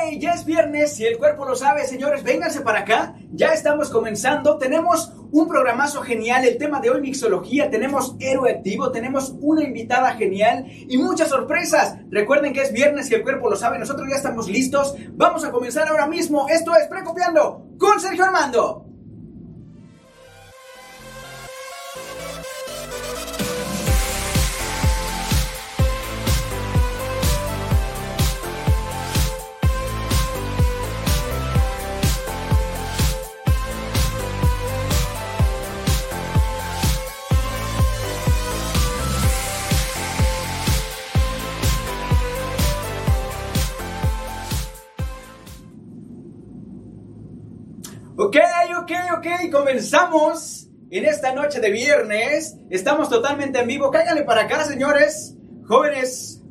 Ya es viernes y el cuerpo lo sabe, señores, vénganse para acá, ya estamos comenzando, tenemos un programazo genial, el tema de hoy mixología, tenemos héroe activo, tenemos una invitada genial y muchas sorpresas. Recuerden que es viernes y el cuerpo lo sabe, nosotros ya estamos listos, vamos a comenzar ahora mismo, esto es Precopiando con Sergio Armando. Ok, comenzamos en esta noche de viernes, estamos totalmente en vivo, cáiganle para acá, señores, jóvenes,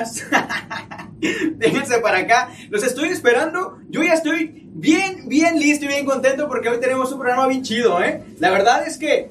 vénganse para acá, los estoy esperando, yo ya estoy bien listo y bien contento porque hoy tenemos un programa bien chido, la verdad es que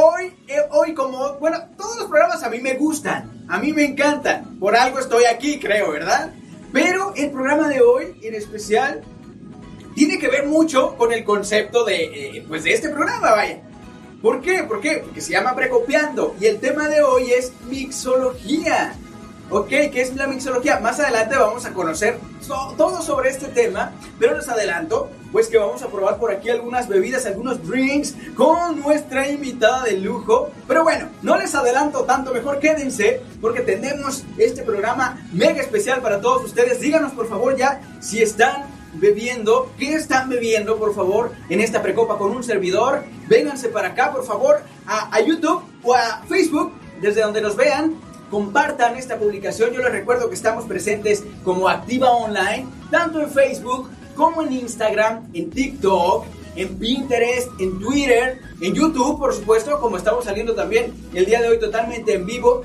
hoy como, bueno, todos los programas a mí me gustan, a mí me encantan, por algo estoy aquí, creo, ¿verdad? Pero el programa de hoy, en especial, tiene que ver mucho con el concepto de este programa, vaya. ¿Por qué? Porque se llama Precopiando y el tema de hoy es mixología. Ok, ¿qué es la mixología? Más adelante vamos a conocer todo sobre este tema, pero les adelanto, pues que vamos a probar por aquí algunas bebidas, algunos drinks con nuestra invitada de lujo. Pero bueno, no les adelanto tanto, mejor quédense porque tenemos este programa mega especial para todos ustedes. Díganos por favor ya si están bebiendo, ¿qué están bebiendo por favor en esta precopa con un servidor? Vénganse para acá por favor a YouTube o a Facebook, desde donde nos vean, compartan esta publicación. Yo les recuerdo que estamos presentes como Activa Online, tanto en Facebook como en Instagram, en TikTok, en Pinterest, en Twitter, en YouTube por supuesto, como estamos saliendo también el día de hoy totalmente en vivo.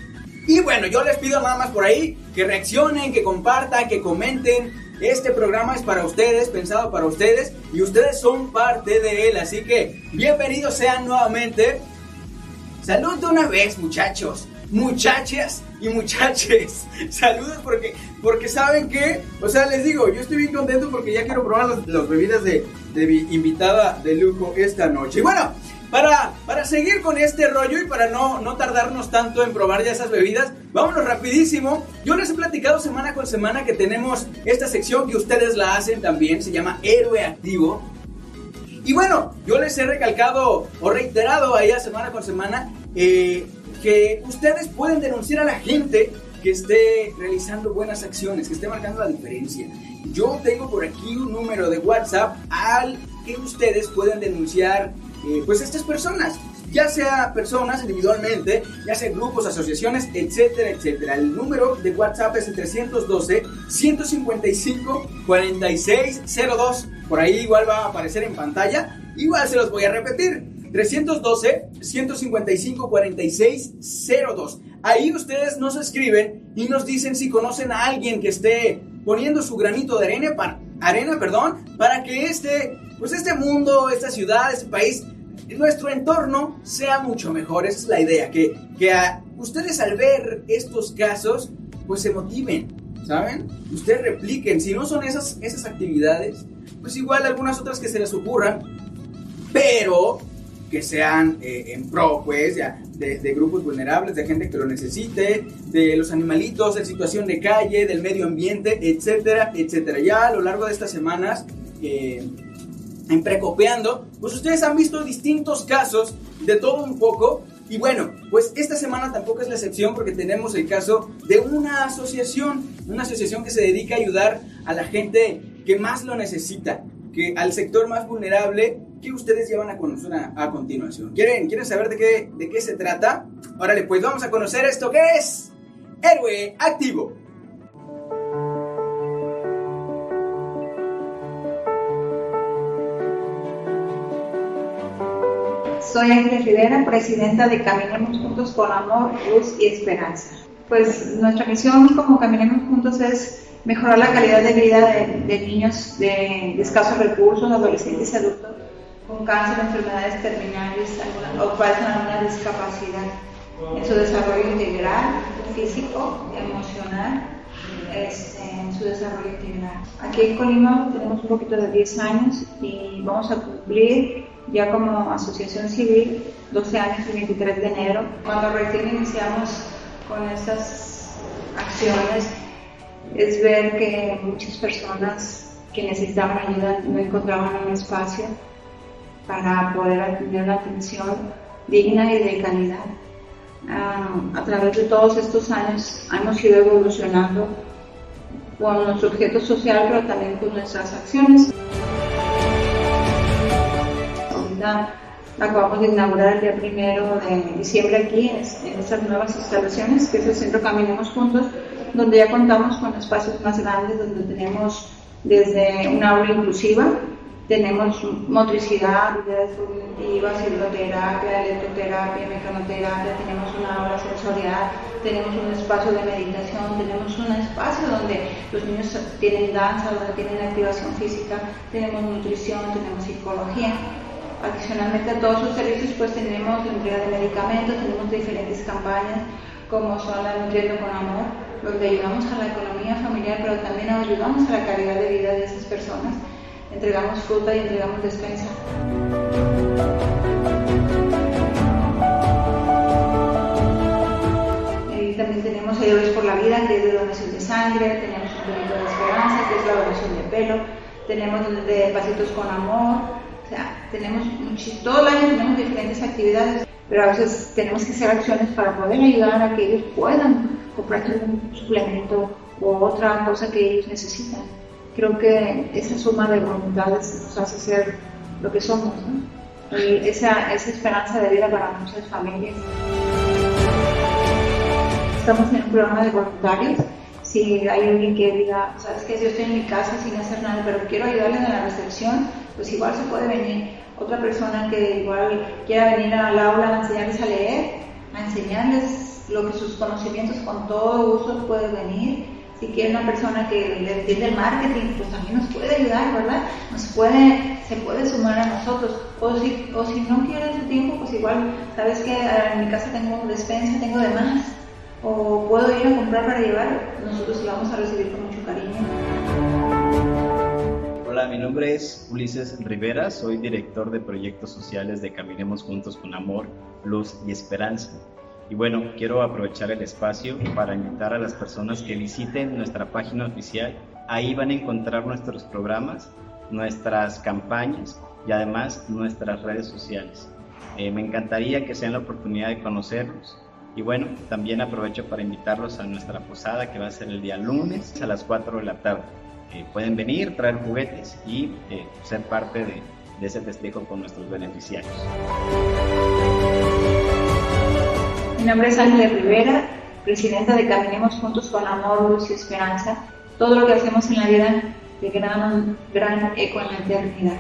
Y bueno, yo les pido nada más por ahí que reaccionen, que compartan, que comenten. Este programa es para ustedes, pensado para ustedes, y ustedes son parte de él, así que bienvenidos sean nuevamente. Salud de una vez, muchachos, muchachas y muchaches. Saludos porque saben que, o sea, les digo, yo estoy bien contento porque ya quiero probar las bebidas de mi invitada de lujo esta noche. Y bueno, para seguir con este rollo y para no tardarnos tanto en probar ya esas bebidas, vámonos rapidísimo. Yo les he platicado semana con semana que tenemos esta sección que ustedes la hacen también, se llama Héroe Activo. Y bueno, yo les he recalcado o reiterado allá semana con semana que ustedes pueden denunciar a la gente que esté realizando buenas acciones, que esté marcando la diferencia. Yo tengo por aquí un número de WhatsApp al que ustedes pueden denunciar pues estas personas, ya sea personas individualmente, ya sea grupos, asociaciones, etcétera, etcétera. El número de WhatsApp es el 312-155-4602. Por ahí igual va a aparecer en pantalla. Igual se los voy a repetir. 312-155-4602. Ahí ustedes nos escriben y nos dicen si conocen a alguien que esté poniendo su granito de arena para que este mundo, esta ciudad, este país, nuestro entorno sea mucho mejor. Esa es la idea, que a ustedes al ver estos casos, pues se motiven, ¿saben? Ustedes repliquen, si no son esas actividades, pues igual algunas otras que se les ocurran, pero que sean en pro, pues, ya, de grupos vulnerables, de gente que lo necesite, de los animalitos, en situación de calle, del medio ambiente, etcétera, etcétera. Ya a lo largo de estas semanas, en Precopeando, pues ustedes han visto distintos casos de todo un poco. Y bueno, pues esta semana tampoco es la excepción porque tenemos el caso de una asociación que se dedica a ayudar a la gente que más lo necesita, que al sector más vulnerable, que ustedes ya van a conocer a continuación. ¿Quieren saber de qué se trata? Órale, pues vamos a conocer esto que es Héroe Activo. Soy Ángeles Rivera, presidenta de Caminemos Juntos con Amor, Luz y Esperanza. Pues nuestra misión como Caminemos Juntos es mejorar la calidad de vida de niños de escasos recursos, adolescentes y adultos con cáncer, enfermedades terminales o padecen alguna discapacidad en su desarrollo integral, físico, emocional en su desarrollo integral. Aquí en Colima tenemos un poquito de 10 años y vamos a cumplir ya como asociación civil 12 años el 23 de enero. Cuando recién iniciamos con estas acciones es ver que muchas personas que necesitaban ayuda no encontraban un espacio para poder tener una atención digna y de calidad. A través de todos estos años hemos ido evolucionando con nuestro objeto social, pero también con nuestras acciones. Ahorita acabamos de inaugurar el día 1 de diciembre aquí en estas nuevas instalaciones, que es el Centro Caminemos Juntos, donde ya contamos con espacios más grandes, donde tenemos desde una aula inclusiva, tenemos motricidad, habilidades cognitivas, hidroterapia, electroterapia, mecanoterapia, tenemos una aula sensorial, tenemos un espacio de meditación, tenemos un espacio donde los niños tienen danza, donde tienen activación física, tenemos nutrición, tenemos psicología. Adicionalmente a todos sus servicios pues tenemos entrega de medicamentos, tenemos diferentes campañas como son la Nutriendo con Amor, donde ayudamos a la economía familiar, pero también ayudamos a la calidad de vida de esas personas. Entregamos fruta y entregamos despensa. También tenemos Héroes por la Vida, que es de donación de sangre, tenemos un proyecto de esperanza, que es la donación de pelo, tenemos de Pasitos con Amor, o sea, tenemos todo el año tenemos diferentes actividades, pero a veces tenemos que hacer acciones para poder ayudar a que ellos puedan comprarse un suplemento u otra cosa que ellos necesitan. Creo que esa suma de voluntades nos hace ser lo que somos, ¿no? Y esa esperanza de vida para muchas familias. Estamos en un programa de voluntarios. Si hay alguien que diga, sabes que yo estoy en mi casa sin hacer nada, pero quiero ayudarles en la recepción, pues igual se puede venir. Otra persona que igual quiera venir al aula a enseñarles a leer, a enseñarles lo que sus conocimientos con todo gusto puede venir. Si quiere una persona que le entiende el marketing, pues también nos puede ayudar, ¿verdad? Se puede sumar a nosotros. O si no quiere ese tiempo, pues igual, sabes que en mi casa tengo despensa, tengo de más, o puedo ir a comprar para llevar, nosotros lo vamos a recibir con mucho cariño. Hola, mi nombre es Ulises Rivera, soy director de proyectos sociales de Caminemos Juntos con Amor, Luz y Esperanza. Y bueno, quiero aprovechar el espacio para invitar a las personas que visiten nuestra página oficial. Ahí van a encontrar nuestros programas, nuestras campañas y además nuestras redes sociales. Me encantaría que se den la oportunidad de conocerlos. Y bueno, también aprovecho para invitarlos a nuestra posada que va a ser el día lunes a las 4 de la tarde. Pueden venir, traer juguetes y ser parte de ese festejo con nuestros beneficiarios. Mi nombre es Ángeles Rivera, presidenta de Caminemos Juntos con Amor, Luz y Esperanza. Todo lo que hacemos en la vida de gran eco en la eternidad.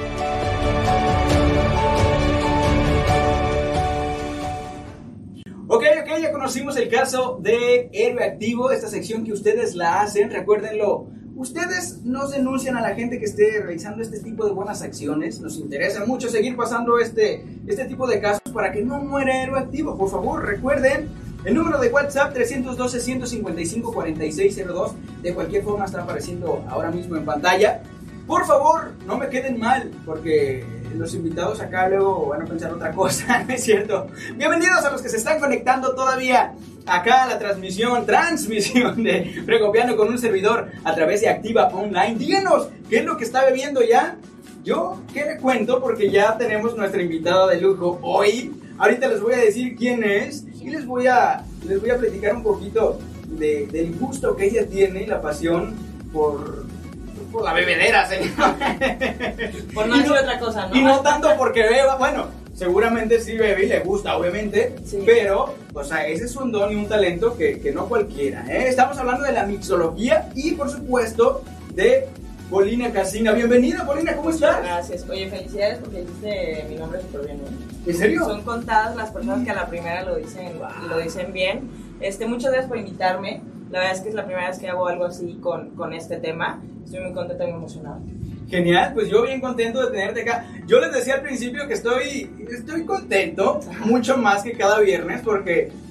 Ok, ya conocimos el caso de Héroe Activo, esta sección que ustedes la hacen, recuérdenlo. Ustedes nos denuncian a la gente que esté realizando este tipo de buenas acciones. Nos interesa mucho seguir pasando este tipo de casos para que no muera Héroe Activo. Por favor, recuerden el número de WhatsApp 312-155-4602. De cualquier forma está apareciendo ahora mismo en pantalla. Por favor, no me queden mal, porque los invitados acá luego van a pensar otra cosa, ¿no es cierto? Bienvenidos a los que se están conectando todavía acá a la transmisión de Fregopiano con un servidor a través de Activa Online. Díganos, ¿qué es lo que está bebiendo ya? Yo, ¿qué le cuento? Porque ya tenemos nuestra invitada de lujo hoy. Ahorita les voy a decir quién es y les voy a platicar un poquito del gusto que ella tiene y la pasión por la bebedera, señor. Por no decir otra cosa, ¿no? Y no tanto porque beba, bueno, seguramente sí bebe y le gusta, obviamente, sí. Pero, o sea, ese es un don y un talento que no cualquiera, ¿eh? Estamos hablando de la mixología y, por supuesto, de Polina Casina. Bienvenida, Polina, ¿cómo estás? Gracias. Oye, felicidades porque dijiste mi nombre súper bien, ¿no? ¿En serio? Son contadas las personas que a la primera lo dicen bien. Muchas gracias por invitarme. La verdad es que es la primera vez que hago algo así con este tema. Estoy muy contenta y muy emocionada. Genial, pues yo bien contento de tenerte acá. Yo les decía al principio que estoy contento, mucho más que cada viernes, porque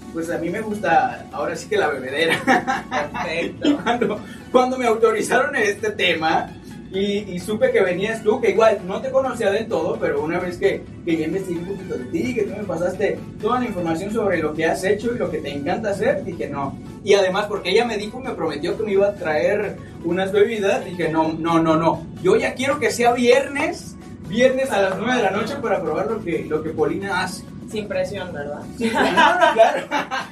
pues a mí me gusta, ahora sí que la bebedera. Perfecto. Y cuando me autorizaron este tema y supe que venías tú, que igual no te conocía del todo, pero una vez que ya investigué un poquito de ti, que tú me pasaste toda la información sobre lo que has hecho y lo que te encanta hacer, dije no. Y además porque ella me prometió que me iba a traer unas bebidas, dije no. Yo ya quiero que sea viernes a las 9 de la noche para probar lo que Polina hace. Sin presión, ¿verdad? Claro.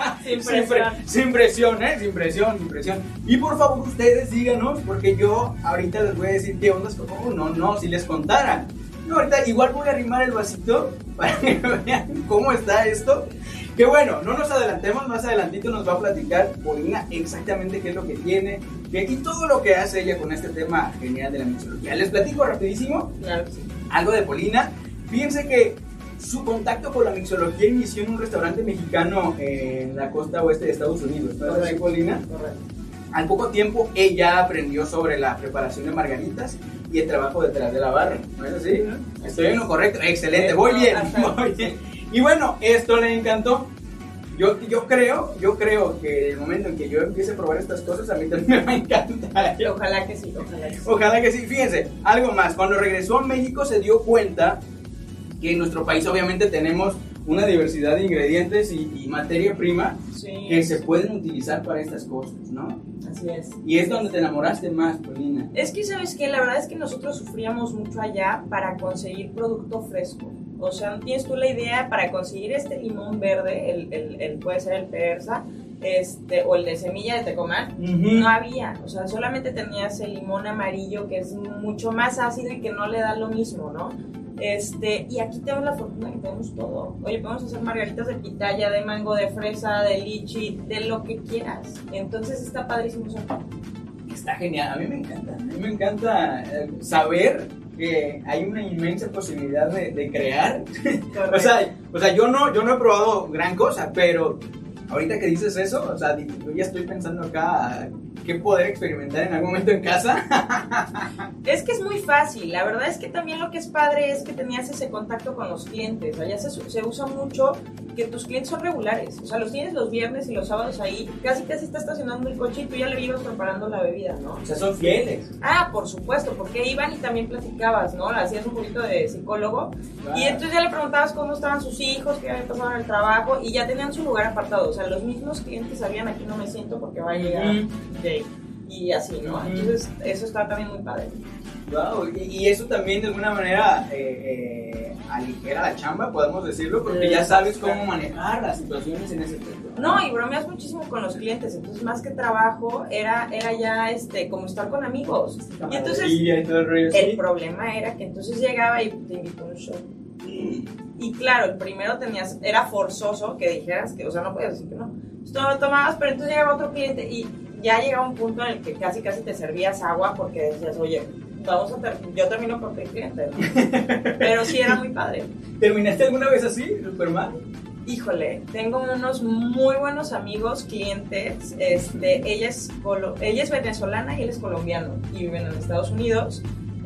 Sin presión. Sin presión. Y por favor ustedes díganos, porque yo ahorita les voy a decir qué ondas. No, si les contara. No, ahorita igual voy a arrimar el vasito para que vean cómo está esto. Que bueno, no nos adelantemos, más adelantito nos va a platicar Polina exactamente qué es lo que tiene y todo lo que hace ella con este tema genial de la mixología. Les platico rapidísimo. Claro que sí. Algo de Polina. Fíjense que su contacto con la mixología inició en un restaurante mexicano en la costa oeste de Estados Unidos, ¿verdad, Polina? Correcto. Al poco tiempo ella aprendió sobre la preparación de margaritas y el trabajo detrás de la barra, ¿no es así? Estoy en lo correcto, excelente, voy bien. Y bueno, esto le encantó. Yo creo que el momento en que yo empiece a probar estas cosas a mí también me va a encantar. Ojalá que sí. Ojalá que sí. Fíjense, algo más, cuando regresó a México se dio cuenta que en nuestro país obviamente tenemos una diversidad de ingredientes y materia prima que se pueden utilizar para estas cosas, ¿no? Así es. Y es donde te enamoraste más, Polina. Es que, ¿sabes qué? La verdad es que nosotros sufríamos mucho allá para conseguir producto fresco. O sea, ¿no tienes tú la idea? Para conseguir este limón verde, el puede ser el persa, o el de semilla de tecomán, no había. O sea, solamente tenías el limón amarillo, que es mucho más ácido y que no le da lo mismo, ¿no? Y aquí tenemos la fortuna que tenemos todo. Oye, podemos hacer margaritas de pitaya, de mango, de fresa, de lichi, de lo que quieras. Entonces está padrísimo eso. Está genial, a mí me encanta saber que hay una inmensa posibilidad de crear. o sea, yo no he probado gran cosa, pero ahorita que dices eso, o sea, yo ya estoy pensando acá qué poder experimentar en algún momento en casa. Es que es muy fácil, la verdad es que también lo que es padre es que tenías ese contacto con los clientes. Allá se usa mucho que tus clientes son regulares, o sea, los tienes los viernes y los sábados ahí, casi está estacionando el coche y tú ya le ibas preparando la bebida, ¿no? O sea, son fieles. Ah, por supuesto, porque iban y también platicabas, ¿no? Hacías un poquito de psicólogo, y entonces ya le preguntabas cómo estaban sus hijos, qué había pasado en el trabajo, y ya tenían su lugar apartado. O sea, los mismos clientes sabían, aquí no me siento porque va a llegar Jake, y así, ¿no? Entonces eso está también muy padre. Wow, y eso también de alguna manera aligera la chamba, podemos decirlo, porque ya sabes cómo manejar las situaciones en ese aspecto. No, y bromeas muchísimo con los clientes, entonces más que trabajo era ya como estar con amigos. Y entonces el problema era que entonces llegaba y te invitó a un show. Y claro, el primero era forzoso que dijeras que, o sea, no podías decir que no. Entonces lo tomabas, pero entonces llegaba otro cliente y ya llegaba un punto en el que casi te servías agua porque decías, oye, yo termino por el cliente, ¿no? Pero sí era muy padre. ¿Terminaste alguna vez así, Superman? Híjole, tengo unos muy buenos amigos, clientes. Ella es venezolana y él es colombiano y viven en Estados Unidos.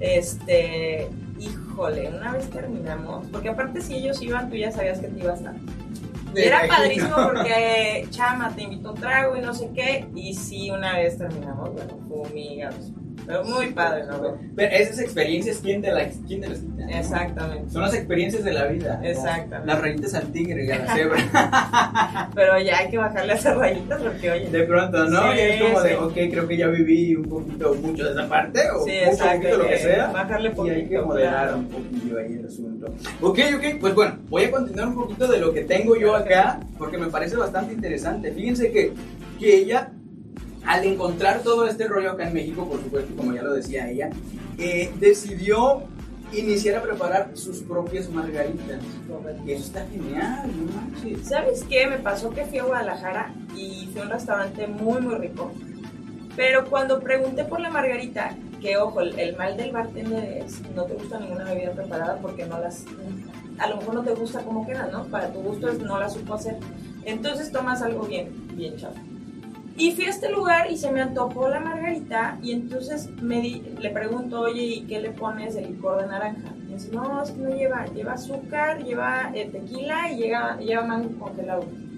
Híjole, una vez terminamos, porque aparte si ellos iban, tú ya sabías que te iba a estar. Era padrísimo porque Chama te invitó un trago y no sé qué, y sí, una vez terminamos, bueno, fumigados. Pero muy padre, ¿no? Pero esas experiencias, ¿quién te las quita? Exactamente. Son las experiencias de la vida. Exactamente. Las rayitas al tigre y a la cebra. Pero ya hay que bajarle a esas rayitas porque, oye. De pronto, ¿no? Sí, y es como de, sí. ok, creo que ya viví mucho de esa parte, o sí, mucho poquito lo que sea. Bajarle poquito. Y hay que moderar un poquillo ahí el asunto. Ok, pues bueno, voy a continuar un poquito de lo que tengo yo acá, porque me parece bastante interesante. Fíjense que ella, al encontrar todo este rollo acá en México, por supuesto, como ya lo decía ella, decidió iniciar a preparar sus propias margaritas. Y eso está genial, no manches. ¿Sabes qué? Me pasó que fui a Guadalajara y fui a un restaurante muy, muy rico. Pero cuando pregunté por la margarita, que ojo, el mal del bartender es no te gusta ninguna bebida preparada porque a lo mejor no te gusta como queda, ¿no? Para tu gusto no la supo hacer. Entonces tomas algo bien chafa. Y fui a este lugar y se me antojó la margarita y entonces le pregunto, oye, ¿y qué le pones de licor de naranja? Y me dice, no, es que no lleva azúcar, lleva tequila y lleva mango congelado.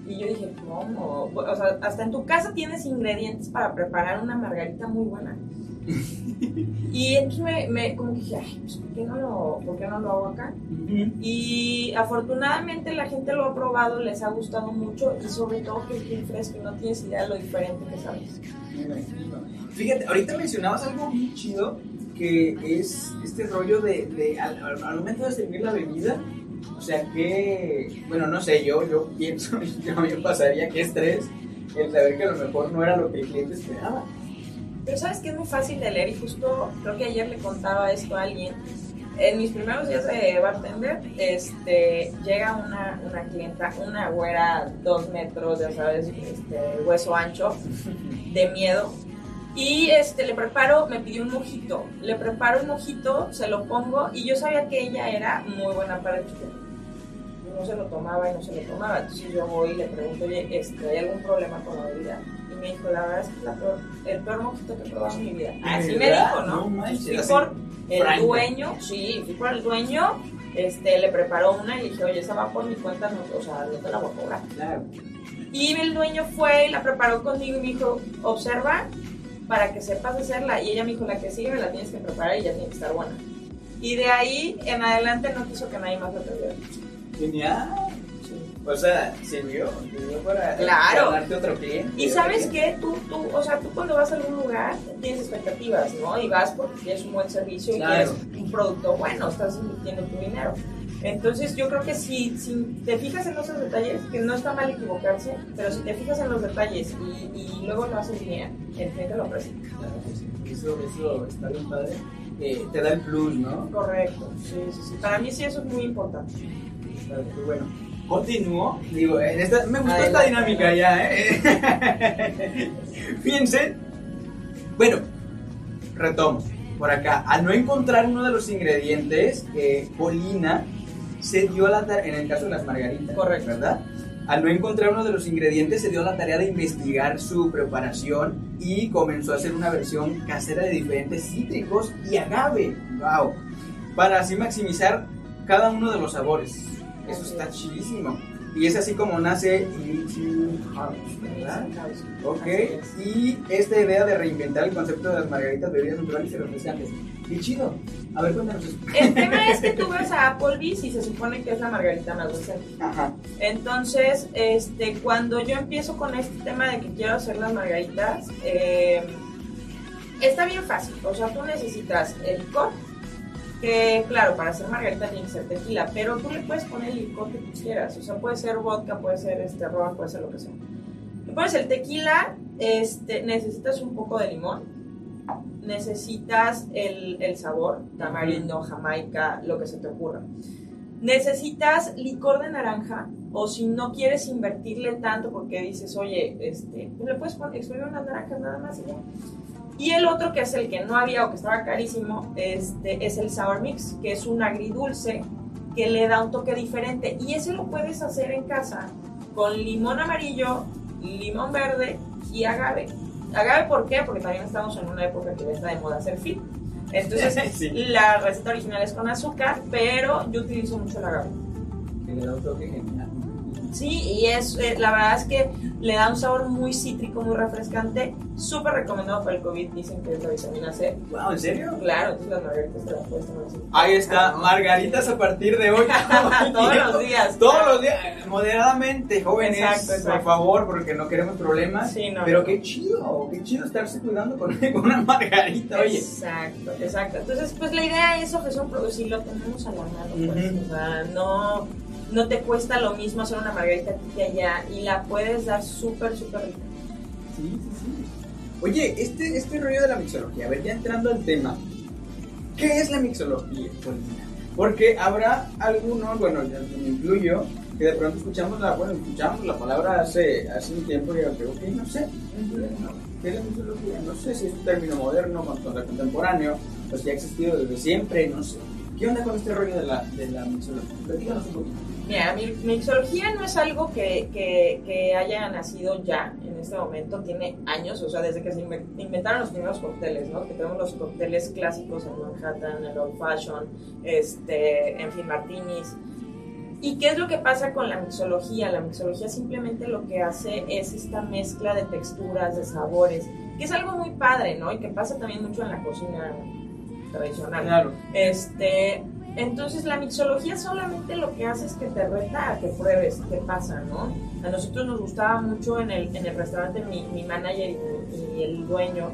Y yo dije, ¿cómo? O sea, hasta en tu casa tienes ingredientes para preparar una margarita muy buena. Y entonces como que dije, ay, pues ¿por qué no lo hago acá? Y afortunadamente la gente lo ha probado, les ha gustado mucho y sobre todo que es bien fresco y no tienes idea de lo diferente que sabes. Fíjate, ahorita mencionabas algo muy chido que es este rollo de al momento de servir la bebida, o sea que, bueno, no sé, yo pienso, a mí me pasaría que estrés el saber que a lo mejor no era lo que el cliente esperaba. Pero sabes que es muy fácil de leer y justo creo que ayer le contaba esto a alguien. En mis primeros días de bartender, llega una clienta, una güera 2 metros, ya sabes, hueso ancho, de miedo. Y le preparo, me pidió un mojito. Le preparo un mojito, se lo pongo y yo sabía que ella era muy buena para el chocolate. No se lo tomaba. Entonces yo voy y le pregunto, oye, ¿hay algún problema con la bebida? Y me dijo, la verdad es que el peor mojito que he probado en mi vida. Así me dijo, ¿no? No manches, fui por el dueño, le preparó una y le dije, oye, esa va por mi cuenta, no te la voy a cobrar. Claro. Y el dueño fue y la preparó conmigo y me dijo, observa para que sepas hacerla. Y ella me dijo, la que sigue me la tienes que preparar y ya tiene que estar buena. Y de ahí en adelante no quiso que nadie más lo tuviera. Genial. O sea, sirvió para ganarte otro cliente. Y sabes qué, tú cuando vas a algún lugar tienes expectativas, ¿no? Y vas porque tienes un buen servicio y quieres un producto bueno, estás invirtiendo tu dinero. Entonces yo creo que si te fijas en esos detalles, que no está mal equivocarse, pero si te fijas en los detalles y luego lo haces bien, el cliente lo aprecia. Claro, sí. Eso está bien padre. Te da el plus, ¿no? Correcto, sí. Para mí sí eso es muy importante. Claro, pues bueno. Continúo, digo, me gustó esta dinámica ya, Fíjense, bueno, retomo, por acá, al no encontrar uno de los ingredientes, Polina se dio la tarea, en el caso de las margaritas, correcto, ¿verdad? Al no encontrar uno de los ingredientes, se dio la tarea de investigar su preparación y comenzó a hacer una versión casera de diferentes cítricos y agave, wow, para así maximizar cada uno de los sabores. Eso está chidísimo. Y es así como nace Elixir House, ¿verdad? Ok. Y esta idea de reinventar el concepto de las margaritas, bebidas naturales y refrescantes. ¡Qué chido! A ver, cuéntanos eso. El tema es que tú vas a Applebee's y se supone que es la margarita más dulce. Ajá. Entonces, cuando yo empiezo con este tema de que quiero hacer las margaritas, está bien fácil. O sea, tú necesitas el licor, que claro, para hacer margarita tiene que ser tequila, pero tú le puedes poner el licor que tú quieras, o sea, puede ser vodka, puede ser ron, puede ser lo que sea. Le pones el tequila, necesitas un poco de limón, necesitas el sabor, tamarindo, jamaica, lo que se te ocurra. Necesitas licor de naranja, o si no quieres invertirle tanto porque dices, oye, pues le puedes exprimir unas naranjas nada más y ya. Y el otro, que es el que no había o que estaba carísimo, es el Sour Mix, que es un agridulce que le da un toque diferente. Y ese lo puedes hacer en casa con limón amarillo, limón verde y agave. ¿Agave por qué? Porque también estamos en una época que está de moda hacer fit. Entonces, sí, la receta original es con azúcar, pero yo utilizo mucho el agave. Que le da un toque genial. Sí, y la verdad es que le da un sabor muy cítrico, muy refrescante, súper recomendado para el COVID, dicen que es la vitamina C. Wow, ¿en serio? Claro, entonces las margaritas te las puedes tomar así. Ahí está, margaritas a partir de hoy. Todos los días. Todos los días, moderadamente, jóvenes, exacto. Por favor, porque no queremos problemas. Sí, no, pero no. Qué chido estarse cuidando con una margarita, oye. Exacto. Entonces, pues la idea es ofrecer un producto, si lo tenemos a la mano, pues, o sea, no te cuesta lo mismo hacer una margarita aquí que allá y la puedes dar súper rica. Sí. Oye, este rollo de la mixología, a ver, ya entrando al tema, ¿qué es la mixología? Porque habrá algunos, bueno, ya me incluyo, que de pronto escuchamos la palabra hace un tiempo y creo que no sé, ¿qué es la mixología? No sé si es un término moderno, contemporáneo, pues ya ha existido desde siempre, no sé. ¿Qué onda con este rollo de la mixología? Díganos un poquito. Mira, mi mixología no es algo que haya nacido ya en este momento, tiene años, o sea, desde que se inventaron los primeros cócteles, ¿no? Que tenemos los cócteles clásicos, el Manhattan, el Old Fashion, en fin, martinis. ¿Y qué es lo que pasa con la mixología? La mixología simplemente lo que hace es esta mezcla de texturas, de sabores, que es algo muy padre, ¿no? Y que pasa también mucho en la cocina tradicional. Claro. Entonces la mixología solamente lo que hace es que te reta a que pruebes qué pasa, ¿no? A nosotros nos gustaba mucho en el restaurante, mi manager y el dueño,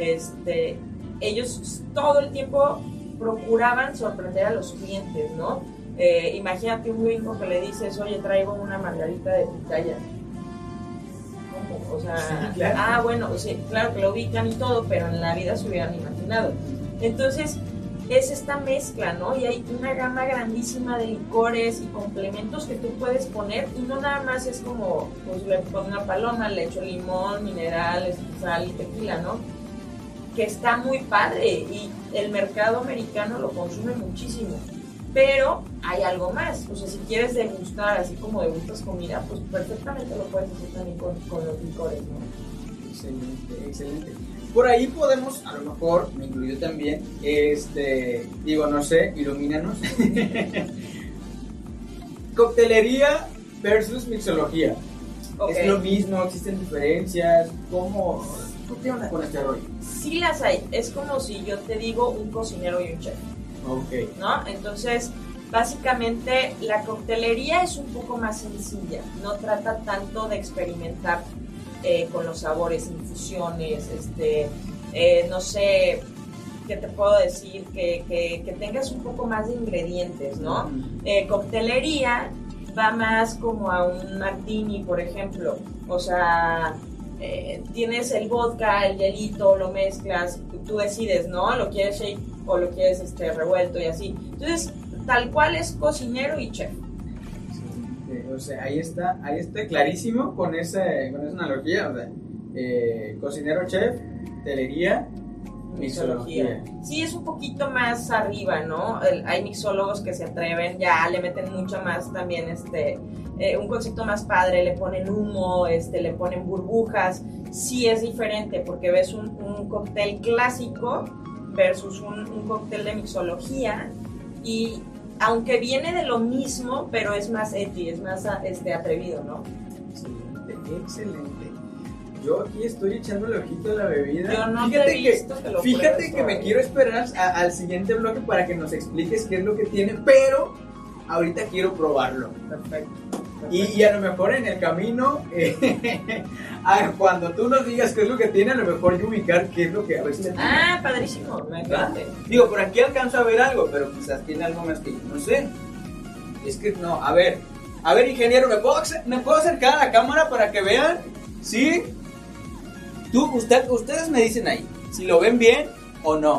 ellos todo el tiempo procuraban sorprender a los clientes, ¿no? Imagínate un gringo que le dices, oye, traigo una margarita de pitaya. ¿Cómo? O sea, sí, claro. Bueno, sí, claro que lo ubican y todo, pero en la vida se hubieran imaginado. Entonces, es esta mezcla, ¿no? Y hay una gama grandísima de licores y complementos que tú puedes poner, y no nada más es como, pues le pongo una paloma, le echo limón, minerales, sal y tequila, ¿no? Que está muy padre y el mercado americano lo consume muchísimo. Pero hay algo más, o sea, si quieres degustar, así como degustas comida, pues perfectamente lo puedes hacer también con los licores, ¿no? Excelente, excelente. Por ahí podemos, a lo mejor, me incluyo también, digo, no sé, ilumínanos. Coctelería versus mixología. Okay. ¿Es lo mismo? ¿Existen diferencias? ¿Cómo? ¿Qué onda con este rollo? Sí las hay, es como si yo te digo un cocinero y un chef. Ok. ¿No? Entonces, básicamente la coctelería es un poco más sencilla, no trata tanto de experimentar con los sabores, infusiones, no sé, ¿qué te puedo decir? Que tengas un poco más de ingredientes, ¿no? Coctelería va más como a un martini, por ejemplo, o sea, tienes el vodka, el hielito, lo mezclas, tú decides, ¿no? ¿Lo quieres shake o lo quieres revuelto y así? Entonces, tal cual es cocinero y chef. O sea, ahí está clarísimo con esa analogía, o sea, cocinero, chef, telería, mixología. Sí, es un poquito más arriba, ¿no? Hay mixólogos que se atreven, ya le meten mucho más también, un concepto más padre, le ponen humo, le ponen burbujas. Sí es diferente porque ves un cóctel clásico versus un cóctel de mixología, y aunque viene de lo mismo, pero es más edgy, es más atrevido, ¿no? Excelente, excelente. Yo aquí estoy echándole ojito a la bebida. Yo no te he visto que lo Fíjate pruebes, que me quiero esperar al siguiente bloque para que nos expliques qué es lo que tiene, pero ahorita quiero probarlo. Perfecto. Y a lo mejor en el camino, cuando tú nos digas qué es lo que tiene, a lo mejor yo ubicar qué es lo que a veces tiene. Ah, padrísimo, me encanta. Digo, por aquí alcanzo a ver algo, pero quizás tiene algo más que yo no sé. Es que no, a ver, ingeniero, ¿me puedo acercar a la cámara para que vean? ¿Sí? Ustedes me dicen ahí, si lo ven bien o no.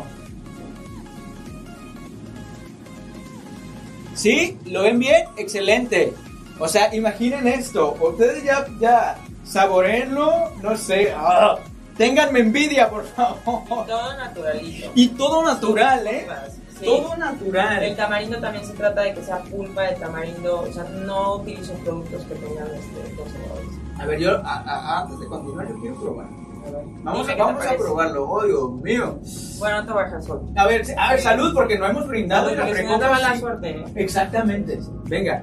¿Sí? ¿Lo ven bien? Excelente. O sea, imaginen esto, ustedes ya saborenlo, no sé, ténganme envidia, por favor. Todo naturalito. Y todo natural, ¿eh? Sí. Todo natural. El tamarindo también se trata de que sea pulpa de tamarindo, o sea, no utilizo productos que tengan conservadores. A ver, yo antes de continuar, yo quiero probar. Vamos Dime a probarlo, oh Dios mío. Bueno, no te bajas solo. A ver, salud, porque no hemos brindado y la Porque si no te va frecuencia. la suerte, ¿eh? Exactamente, venga.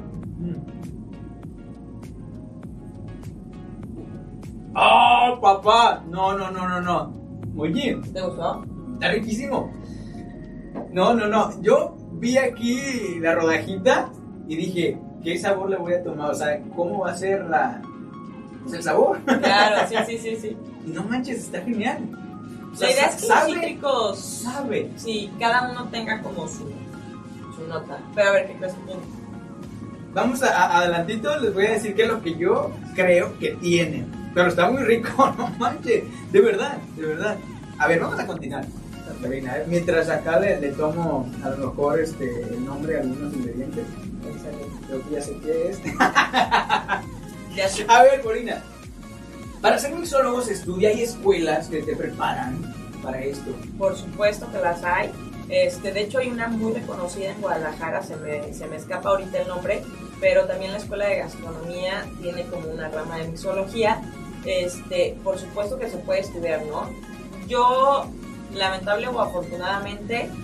¡Oh, papá! No. Oye, ¿Te gustó? está riquísimo. No. Yo vi aquí la rodajita y dije, ¿qué sabor le voy a tomar? O sea, ¿cómo va a ser el sabor? Claro, sí. Y no manches, está genial. O sea, La idea es que los sabe, cítricos, sabe. sí, cada uno tenga como su nota. Pero a ver, ¿qué crees que tiene? Vamos adelantito, les voy a decir qué es lo que yo creo que tiene. Pero está muy rico, no manches. De verdad. A ver, vamos a continuar. Mientras acá le tomo a lo mejor el nombre de algunos ingredientes. Creo que ya sé qué es. A ver, Corina. Para ser mixólogo se estudia, hay escuelas que te preparan para esto. Por supuesto que las hay. De hecho hay una muy reconocida en Guadalajara, se me escapa ahorita el nombre, pero también la Escuela de Gastronomía tiene como una rama de mixología. Por supuesto que se puede estudiar, ¿no? Yo, lamentable o afortunadamente,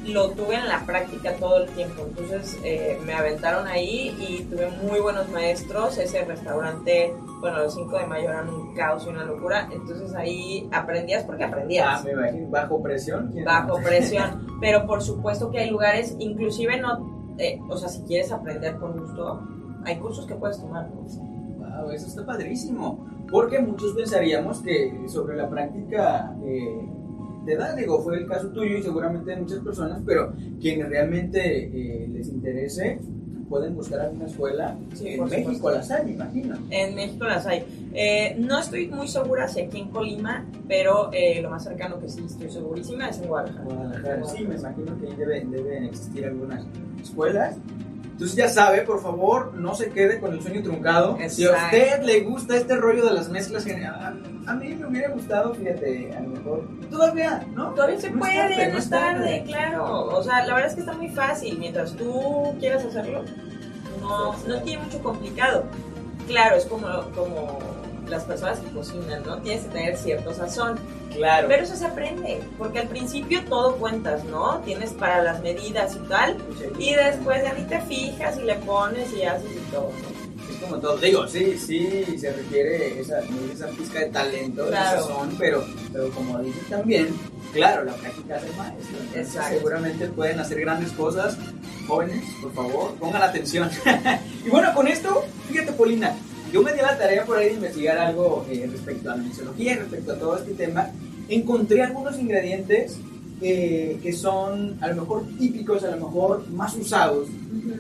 lo tuve en la práctica todo el tiempo. Entonces me aventaron ahí y tuve muy buenos maestros. Ese restaurante, bueno, los 5 de mayo eran un caos y una locura. Entonces ahí aprendías porque aprendías. Me imagino, bajo presión. Bajo presión. Pero por supuesto que hay lugares, inclusive no, o sea, si quieres aprender por gusto, hay cursos que puedes tomar, ¿no? Wow, eso está padrísimo. Porque muchos pensaríamos que sobre la práctica te da, digo, fue el caso tuyo y seguramente de muchas personas, pero quienes realmente les interese pueden buscar alguna escuela. Sí, en México las hay, me imagino. En México las hay. No estoy muy segura si aquí en Colima, pero lo más cercano que sí estoy segurísima es en Guadalajara. Sí, me imagino que ahí deben existir algunas escuelas. Entonces ya sabe, por favor, no se quede con el sueño truncado. Exacto. Si a usted le gusta este rollo de las mezclas generales, a mí me hubiera gustado, fíjate, a lo mejor todavía, ¿no? Todavía se No puede, es tarde, no es tarde, claro. O sea, la verdad es que está muy fácil. Mientras tú quieras hacerlo, no tiene mucho complicado. Claro, es como las personas que cocinan, ¿no? Tienes que tener cierto sazón. Claro. Pero eso se aprende, porque al principio todo cuentas, ¿no? Tienes para las medidas y tal, y después ya ni te fijas y le pones y haces y todo, ¿no? Es como todo, digo, sí, se requiere esa pizca de talento, claro, de sazón, pero como dices también, claro, la práctica hace el maestro. Exacto. Seguramente pueden hacer grandes cosas. Jóvenes, por favor, pongan atención. Y bueno, con esto, fíjate, Paulina, yo me di la tarea por ahí de investigar algo respecto a la mixología, respecto a todo este tema. Encontré algunos ingredientes que son a lo mejor típicos, a lo mejor más usados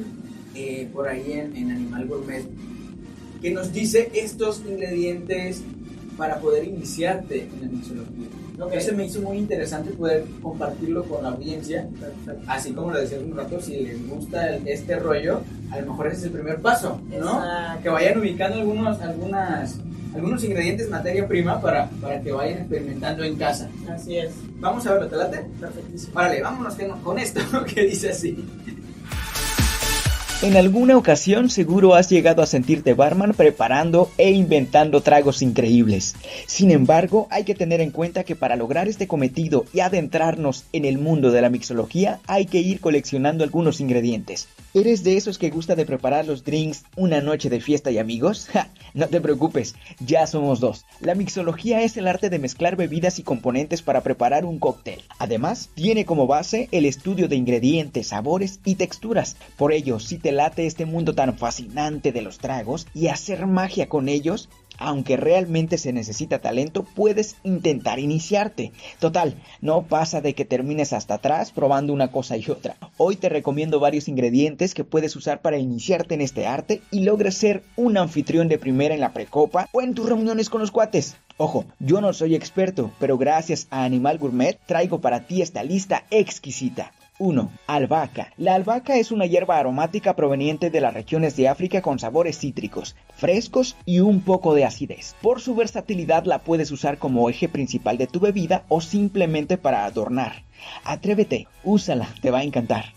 por ahí en Animal Gourmet, que nos dice estos ingredientes para poder iniciarte en la mixología. Okay. Entonces me hizo muy interesante poder compartirlo con la audiencia. Perfecto. Así como lo decía hace un rato, si les gusta este rollo, a lo mejor ese es el primer paso, ¿no? Exacto. Que vayan ubicando algunos ingredientes, materia prima, para que vayan experimentando en casa. Así es. Vamos a verlo, ¿te late? Perfectísimo. Órale, vámonos con esto, que dice así. En alguna ocasión seguro has llegado a sentirte barman preparando e inventando tragos increíbles. Sin embargo, hay que tener en cuenta que para lograr este cometido y adentrarnos en el mundo de la mixología, hay que ir coleccionando algunos ingredientes. ¿Eres de esos que gusta de preparar los drinks una noche de fiesta y amigos? ¡Ja! No te preocupes, ya somos dos. La mixología es el arte de mezclar bebidas y componentes para preparar un cóctel. Además, tiene como base el estudio de ingredientes, sabores y texturas. Por ello, si te late este mundo tan fascinante de los tragos y hacer magia con ellos, aunque realmente se necesita talento, puedes intentar iniciarte. Total, no pasa de que termines hasta atrás probando una cosa y otra. Hoy te recomiendo varios ingredientes que puedes usar para iniciarte en este arte y logres ser un anfitrión de primera en la precopa o en tus reuniones con los cuates. Ojo, yo no soy experto, pero gracias a Animal Gourmet traigo para ti esta lista exquisita. 1. Albahaca. La albahaca es una hierba aromática proveniente de las regiones de África con sabores cítricos, frescos y un poco de acidez. Por su versatilidad la puedes usar como eje principal de tu bebida o simplemente para adornar. Atrévete, úsala, te va a encantar.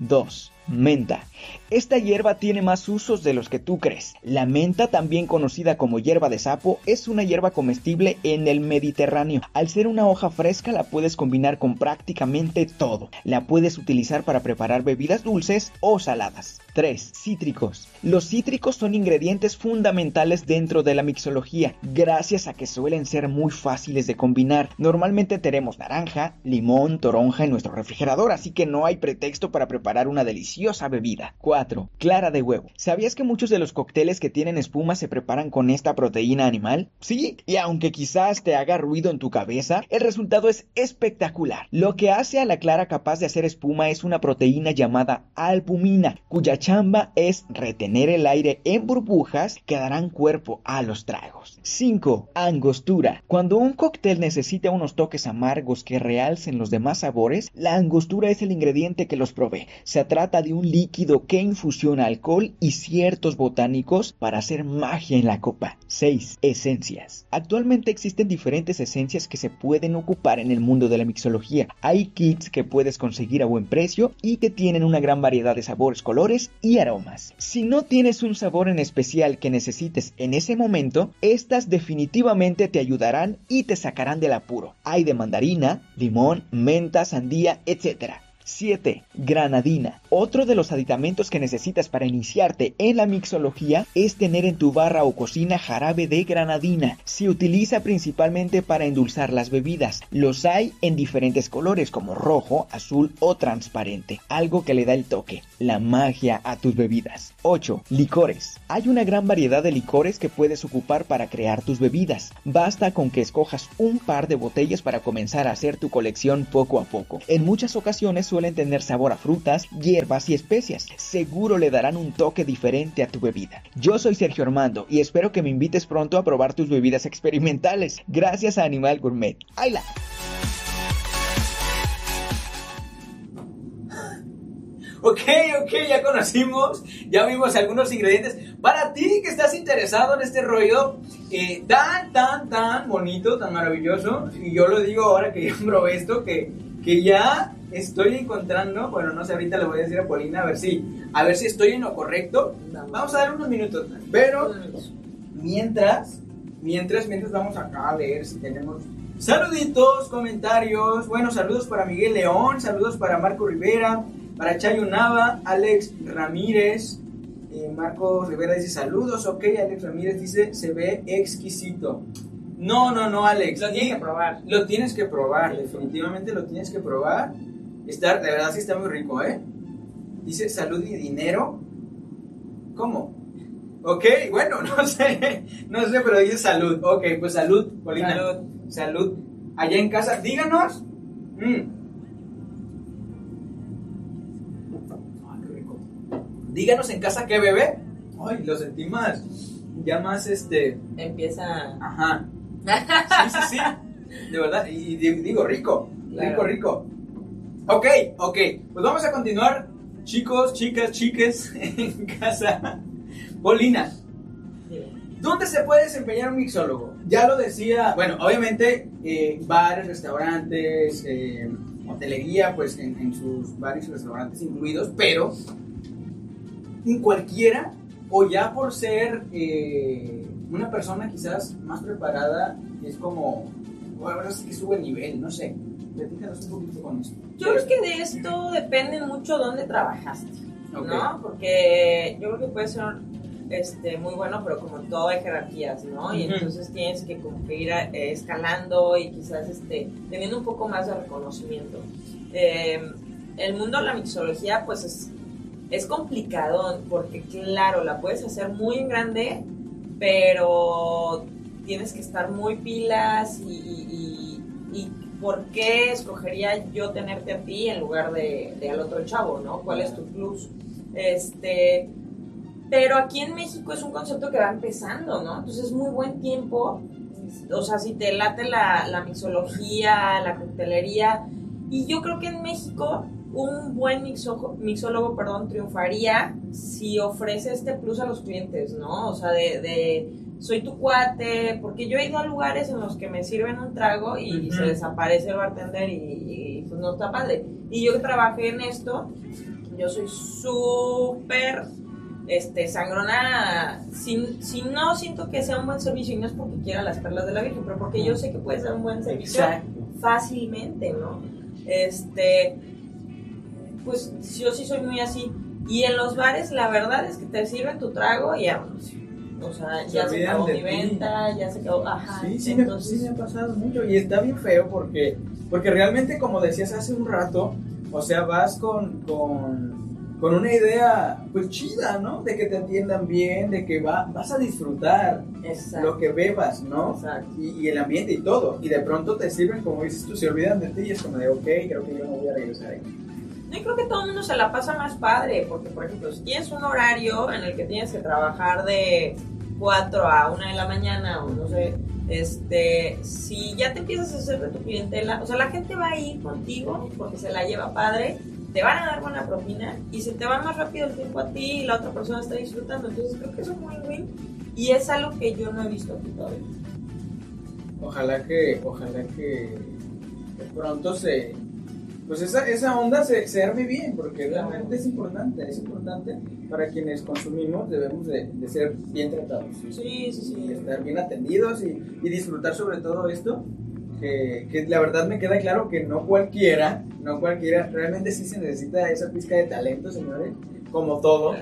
2. Menta. Esta hierba tiene más usos de los que tú crees. La menta, también conocida como hierba de sapo, es una hierba comestible en el Mediterráneo. Al ser una hoja fresca la puedes combinar con prácticamente todo. La puedes utilizar para preparar bebidas dulces o saladas. 3. Cítricos. Los cítricos son ingredientes fundamentales dentro de la mixología, gracias a que suelen ser muy fáciles de combinar. Normalmente tenemos naranja, limón, toronja en nuestro refrigerador, así que no hay pretexto para preparar una deliciosa bebida. 4. Clara de huevo. ¿Sabías que muchos de los cócteles que tienen espuma se preparan con esta proteína animal? Sí, y aunque quizás te haga ruido en tu cabeza, el resultado es espectacular. Lo que hace a la clara capaz de hacer espuma es una proteína llamada albumina, cuya chamba es retener el aire en burbujas que darán cuerpo a los tragos. 5. Angostura. Cuando un cóctel necesita unos toques amargos que realcen los demás sabores, la angostura es el ingrediente que los provee. Se trata de un líquido que infusiona alcohol y ciertos botánicos para hacer magia en la copa. 6. Esencias. Actualmente existen diferentes esencias que se pueden ocupar en el mundo de la mixología. Hay kits que puedes conseguir a buen precio y que tienen una gran variedad de sabores, colores y aromas. Si no tienes un sabor en especial que necesites en ese momento, estas definitivamente te ayudarán y te sacarán del apuro. Hay de mandarina, limón, menta, sandía, etc. 7. Granadina. Otro de los aditamentos que necesitas para iniciarte en la mixología es tener en tu barra o cocina jarabe de granadina. Se utiliza principalmente para endulzar las bebidas. Los hay en diferentes colores como rojo, azul o transparente, algo que le da el toque, la magia a tus bebidas. 8. Licores. Hay una gran variedad de licores que puedes ocupar para crear tus bebidas. Basta con que escojas un par de botellas para comenzar a hacer tu colección poco a poco. En muchas ocasiones suelen tener sabor a frutas, hierbas y especias. Seguro le darán un toque diferente a tu bebida. Yo soy Sergio Armando y espero que me invites pronto a probar tus bebidas experimentales. Gracias a Animal Gourmet. ¡Ayla! Ok, ya conocimos, ya vimos algunos ingredientes. Para ti que estás interesado en este rollo tan bonito, tan maravilloso, y yo lo digo ahora que ya probé esto, que ya estoy encontrando, bueno, no sé, ahorita le voy a decir a Paulina a ver si estoy en lo correcto. Vamos a dar unos minutos, pero mientras vamos acá a ver si tenemos saluditos, comentarios. Bueno, saludos para Miguel León, saludos para Marco Rivera, para Chayo Nava, Alex Ramírez, Marco Rivera dice saludos, ok, Alex Ramírez dice se ve exquisito. No, Alex. Lo tienes que probar. Lo tienes que probar, definitivamente lo tienes que probar. De verdad sí está muy rico, ¿eh? Dice salud y dinero. ¿Cómo? Ok, bueno, no sé, pero dice salud. Ok, pues salud, Paulina. Salud. Allá en casa, díganos. Díganos en casa qué bebé. Ay, lo sentí más. Ya más Empieza. Ajá. Sí. De verdad. Y digo rico. Claro. Rico. Ok. Pues vamos a continuar. Chicos, chicas, chiques. En casa. Paulina. ¿Dónde se puede desempeñar un mixólogo? Ya lo decía. Bueno, obviamente bares, restaurantes, hotelería, pues en sus bares y restaurantes incluidos, pero en cualquiera, o ya por ser una persona quizás más preparada, es como, bueno, ahora sí que sube el nivel, no sé. Platícanos un poquito con esto. Yo creo que de esto depende mucho dónde trabajaste, ¿no? Porque yo creo que puede ser muy bueno, pero como todo hay jerarquías, ¿no? Y entonces tienes que como que ir escalando y quizás teniendo un poco más de reconocimiento. El mundo de la mixología, pues es complicado porque, claro, la puedes hacer muy en grande, pero tienes que estar muy pilas y ¿por qué escogería yo tenerte a ti en lugar de al otro chavo, ¿no? ¿Cuál es tu plus? Pero aquí en México es un concepto que va empezando, ¿no? Entonces es muy buen tiempo, o sea, si te late la mixología, la coctelería, y yo creo que en México un buen mixólogo, triunfaría si ofrece este plus a los clientes, ¿no? O sea, de soy tu cuate, porque yo he ido a lugares en los que me sirven un trago y se desaparece el bartender y pues no está padre. Y yo que trabajé en esto, yo soy súper sangrona, si no siento que sea un buen servicio, y no es porque quiera las perlas de la Virgen, pero porque yo sé que puede ser un buen servicio. Exacto. Fácilmente, ¿no? Pues yo sí soy muy así. Y en los bares la verdad es que te sirven tu trago y vámonos. O sea, ya se acabó mi venta, ya se acabó. Ajá. Sí, entonces, sí me ha pasado mucho. Y está bien feo porque realmente, como decías hace un rato, o sea, vas con una idea pues chida, ¿no? De que te atiendan bien, de que vas a disfrutar. Exacto. Lo que bebas, ¿no? Exacto. Y el ambiente y todo. Y de pronto te sirven, como dices tú, se olvidan de ti y es como de, ok, creo que yo no voy a regresar ahí. Yo creo que todo el mundo se la pasa más padre, porque por ejemplo, si tienes un horario en el que tienes que trabajar de 4 a 1 de la mañana, o no sé, si ya te empiezas a hacer de tu clientela, o sea, la gente va a ir contigo porque se la lleva padre, te van a dar buena propina y se te va más rápido el tiempo a ti y la otra persona está disfrutando. Entonces creo que es un win-win y es algo que yo no he visto aquí todavía. Ojalá que pronto pues esa onda se arme bien, porque realmente es importante para quienes consumimos, debemos de ser bien tratados. Sí. Y estar bien atendidos y disfrutar sobre todo esto. que la verdad me queda claro que no cualquiera, realmente sí se necesita esa pizca de talento, señores, como todo.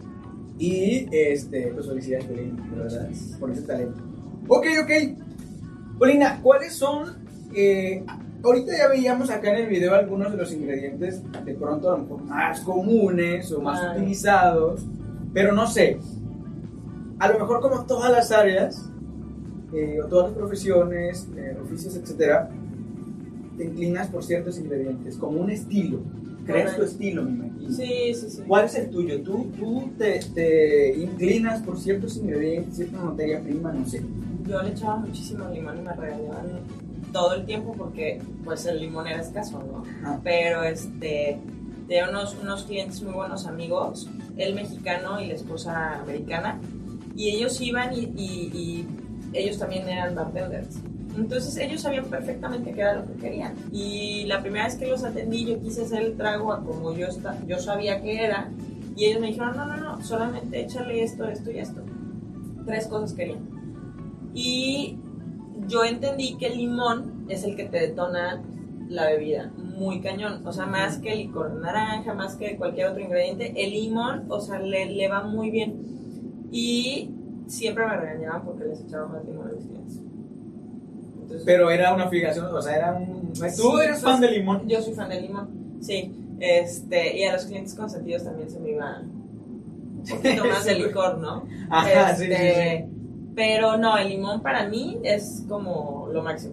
Y pues felicidades, Polina, de verdad, por ese talento. Ok. Polina, ¿cuáles son? Ahorita ya veíamos acá en el video algunos de los ingredientes, de pronto a lo mejor más comunes o más utilizados, pero no sé. A lo mejor como todas las áreas, o todas las profesiones, oficios, etcétera, te inclinas por ciertos ingredientes, como un estilo. Creas tu estilo, me imagino. Sí. ¿Cuál es el tuyo? ¿Tú te inclinas por ciertos ingredientes, cierta materia prima, no sé? Yo le echaba muchísimo limón y me regañaban todo el tiempo porque pues el limón era escaso, ¿no? Pero tenía unos clientes muy buenos amigos, el mexicano y la esposa americana, y ellos iban y ellos también eran bartenders. Entonces ellos sabían perfectamente qué era lo que querían. Y la primera vez que los atendí, yo quise hacer el trago a como yo sabía que era. Y ellos me dijeron, no, solamente échale esto y esto. 3 cosas querían. Y yo entendí que el limón es el que te detona la bebida. Muy cañón. O sea, más que el licor de naranja, más que cualquier otro ingrediente. El limón, o sea, le va muy bien. Y siempre me regañaban porque les echaba más limón a los clientes. Entonces, pero era una fijación, o sea, era un... ¿Tú eres fan de limón? Yo soy fan de limón, sí. Y a los clientes consentidos también se me iba un poquito más de licor, ¿no? Ajá, sí. Pero no, el limón para mí es como lo máximo.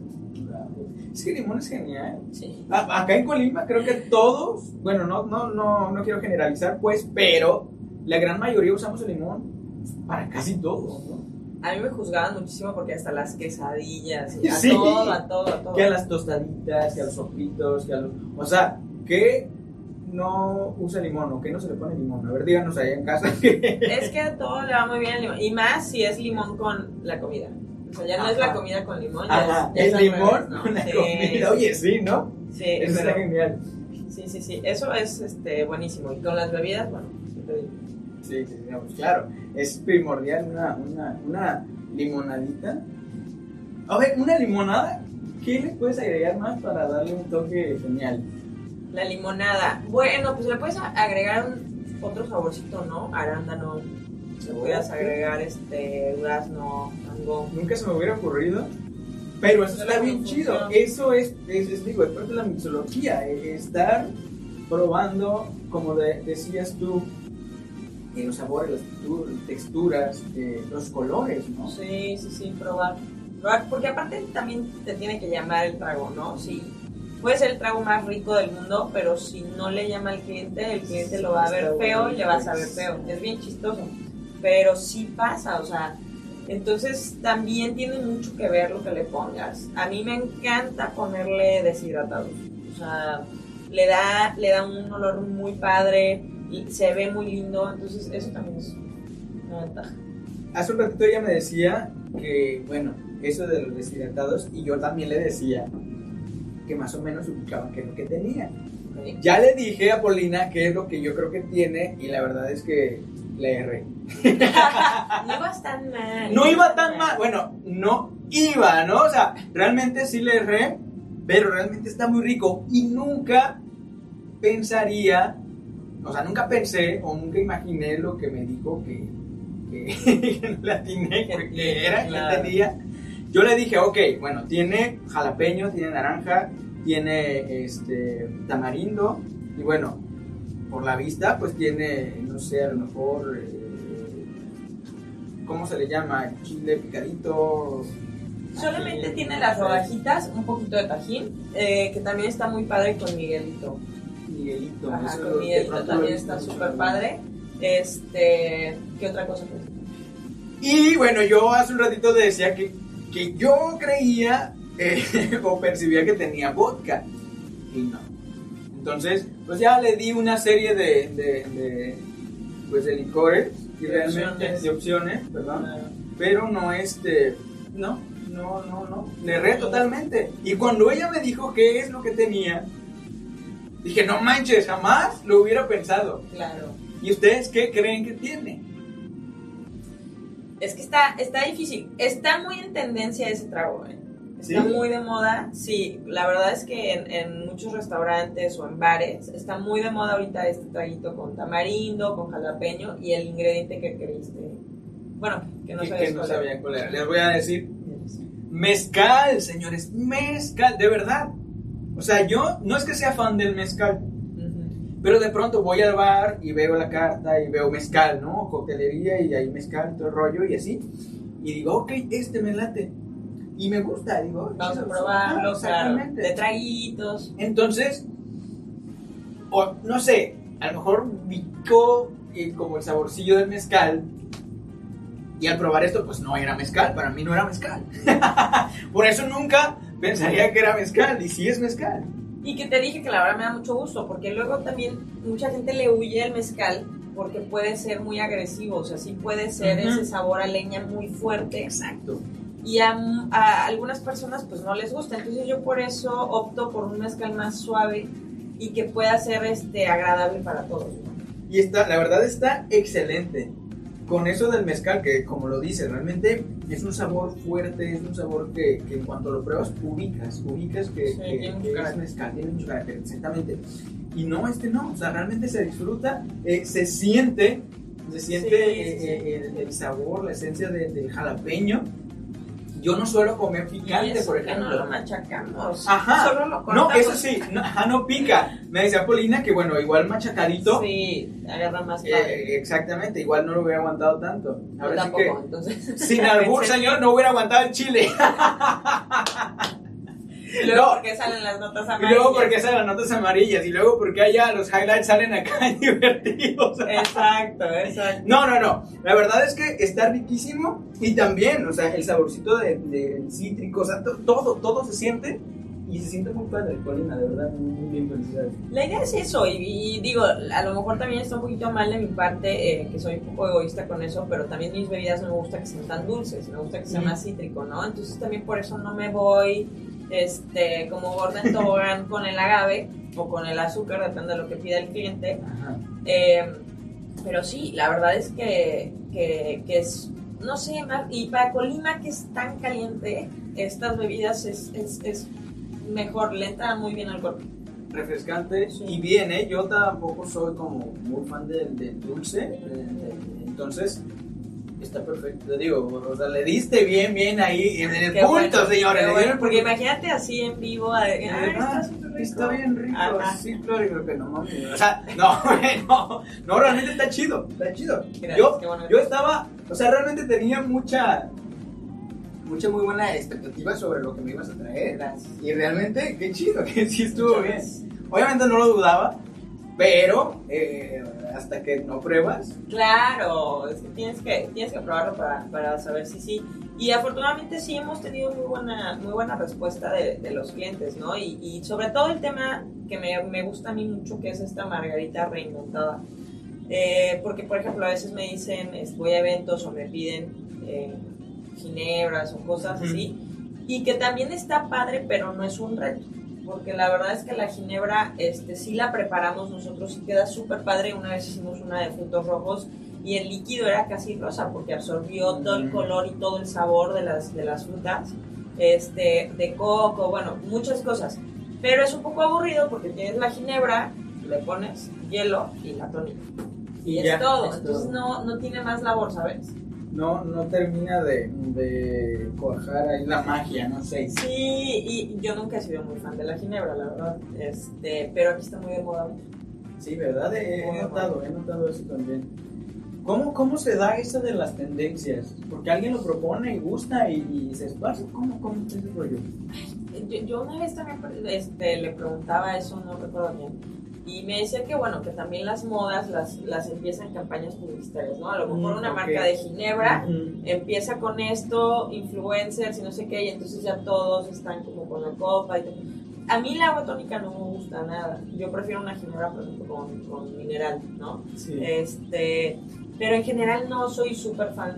Es que el limón es genial. Sí. Acá en Colima creo que todos, bueno, no quiero generalizar, pues, pero la gran mayoría usamos el limón para casi todo, ¿no? A mí me juzgaban muchísimo porque hasta las quesadillas, sí. a todo. Que a las tostaditas, que a los sopitos, que a los... O sea, que no usa limón o que no se le pone limón. A ver, díganos ahí en casa. Es que a todo le va muy bien el limón. Y más si es limón con la comida. O sea, ya no es la comida con limón. Ya es el limón ¿no? con la comida. Oye, sí, ¿no? Sí. Eso era genial. Sí. Eso es buenísimo. Y con las bebidas, bueno, siempre digo. Sí, pues claro, es primordial una limonadita. A ver, una limonada, ¿qué le puedes agregar más para darle un toque genial? La limonada, bueno, pues le puedes agregar otro saborcito, ¿no? Arándano, le puedes agregar durazno, mango. Nunca se me hubiera ocurrido, pero eso está bien chido. Eso es digo, es parte de la mixología, estar probando, como decías tú, los sabores, las texturas, los colores, ¿no? Sí, probar, porque aparte también te tiene que llamar el trago, ¿no? Sí, puede ser el trago más rico del mundo, pero si no le llama al cliente, el cliente lo va a ver feo y le va a saber feo. Es bien chistoso, pero sí pasa, o sea, entonces también tiene mucho que ver lo que le pongas. A mí me encanta ponerle deshidratados, o sea, le da un olor muy padre, y se ve muy lindo, entonces eso también es una ventaja. Hace un ratito ella me decía que, bueno, eso de los deshidratados, y yo también le decía que más o menos ubicaba qué es lo que tenía. Okay. Ya le dije a Polina qué es lo que yo creo que tiene, y la verdad es que le erré. No ibas tan mal. No iba tan mal, bueno, no iba, ¿no? O sea, realmente sí le erré, pero realmente está muy rico, y nunca pensaría... O sea, nunca pensé o nunca imaginé lo que me dijo que no le atiné, porque era que tenía. Yo le dije, ok, bueno, tiene jalapeño, tiene naranja, tiene tamarindo, y bueno, por la vista, pues tiene, no sé, a lo mejor, ¿cómo se le llama? Chile picadito. Solamente tiene las rodajitas, un poquito de tajín, que también está muy padre con Miguelito. Ajá, con Miguelito también está súper padre. ¿Qué otra cosa? Y bueno, yo hace un ratito te decía que yo creía o percibía que tenía vodka, y no. Entonces, pues ya le di una serie de licores y realmente de opciones, perdón, pero no no, le erré totalmente. Y cuando ella me dijo qué es lo que tenía, dije, no manches, jamás lo hubiera pensado. Claro. ¿Y ustedes qué creen que tiene? Es que está difícil. Está muy en tendencia ese trago, Está muy de moda, sí, la verdad es que en muchos restaurantes o en bares está muy de moda ahorita este traguito con tamarindo, con jalapeño y el ingrediente que creíste, bueno, que no sabía cuál era. Les voy a decir, mezcal, señores, mezcal, de verdad. O sea, yo no es que sea fan del mezcal, pero de pronto voy al bar y veo la carta y veo mezcal, ¿no? Coctelería y hay mezcal, todo el rollo y así. Y digo, ok, este me late. Y me gusta, digo, vamos a probarlo, exactamente. De traguitos. Entonces, no sé, a lo mejor picó como el saborcillo del mezcal. Y al probar esto, pues no era mezcal, para mí no era mezcal. Por eso nunca pensaría que era mezcal, y sí es mezcal. Y que te dije que la verdad me da mucho gusto, porque luego también mucha gente le huye al mezcal porque puede ser muy agresivo, o sea, sí puede ser ese sabor a leña muy fuerte. Exacto. Y a algunas personas pues no les gusta, entonces yo por eso opto por un mezcal más suave y que pueda ser agradable para todos, ¿no? Y la verdad está excelente. Con eso del mezcal, que como lo dice, realmente es un sabor fuerte, es un sabor que en cuanto lo pruebas ubicas que es mezcal, tiene mucho carácter, exactamente. Y no, no, o sea, realmente se disfruta, se siente el sabor, la esencia del jalapeño. Yo no suelo comer picante, por ejemplo. No lo machacamos. Ajá. Solo lo cortamos. No, eso sí, no pica. Me decía Polina que, bueno, igual machacadito. Sí, agarra más padre. Exactamente, igual no lo hubiera aguantado tanto. Ahora sí que, entonces. Sin albur, señor, no hubiera aguantado el chile. Y luego porque salen las notas amarillas. Y luego porque salen las notas amarillas. Y luego porque allá los highlights salen acá divertidos. Exacto. No. La verdad es que está riquísimo. Y también, o sea, el saborcito del cítrico. O sea, todo se siente. Y se siente muy padre, Polina, de verdad, muy bien, felicidades. La idea es eso, y digo, a lo mejor también está un poquito mal de mi parte, que soy un poco egoísta con eso, pero también mis bebidas no me gusta que sean tan dulces, me gusta que sea más cítrico, ¿no? Entonces también por eso no me voy como gorda en tobogán con el agave o con el azúcar, depende de lo que pida el cliente. Pero sí, la verdad es que es, no sé, y para Colima, que es tan caliente, estas bebidas es mejor, le entra muy bien al cuerpo. Refrescante, sí. Y bien, yo tampoco soy como muy fan del dulce, entonces está perfecto, te digo, o sea, le diste bien ahí en el punto, bueno, señores. Bueno, porque imagínate así en vivo, está bien rico. Ajá. Sí, claro, creo que no mames. O sea, no, realmente está chido. Gracias, yo estaba, o sea, realmente tenía mucha muy buena expectativa sobre lo que me ibas a traer. Gracias. Y realmente, qué chido, que sí estuvo bien. Obviamente no lo dudaba, pero hasta que no pruebas. Claro, es que tienes que probarlo para saber si sí. Y afortunadamente sí hemos tenido muy buena respuesta de los clientes, ¿no? Y sobre todo el tema que me gusta a mí mucho, que es esta margarita reinventada. Porque, por ejemplo, a veces me dicen, voy a eventos o me piden ginebras o cosas así, y que también está padre, pero no es un reto, porque la verdad es que la ginebra sí la preparamos nosotros y queda súper padre. Una vez hicimos una de frutos rojos y el líquido era casi rosa porque absorbió todo el color y todo el sabor de las frutas, de coco, bueno, muchas cosas, pero es un poco aburrido porque tienes la ginebra, le pones hielo y la tónica y es todo, entonces no tiene más labor, ¿sabes? No termina de cuajar ahí la magia, no sé. Sí, y yo nunca he sido muy fan de la ginebra, la verdad, pero aquí está muy de moda. Sí, ¿verdad? He notado eso también. ¿Cómo se da eso de las tendencias? Porque alguien lo propone y gusta y se esparce. ¿Cómo es ese rollo? Yo una vez también le preguntaba eso, no recuerdo bien. Y me decía que bueno, que también las modas las empiezan campañas publicitarias, ¿no? A lo mejor una marca de ginebra empieza con esto, influencers y no sé qué, y entonces ya todos están como con la copa y todo. A mí la agua tónica no me gusta nada. Yo prefiero una ginebra, por ejemplo, con mineral, ¿no? Sí. Pero en general no soy súper fan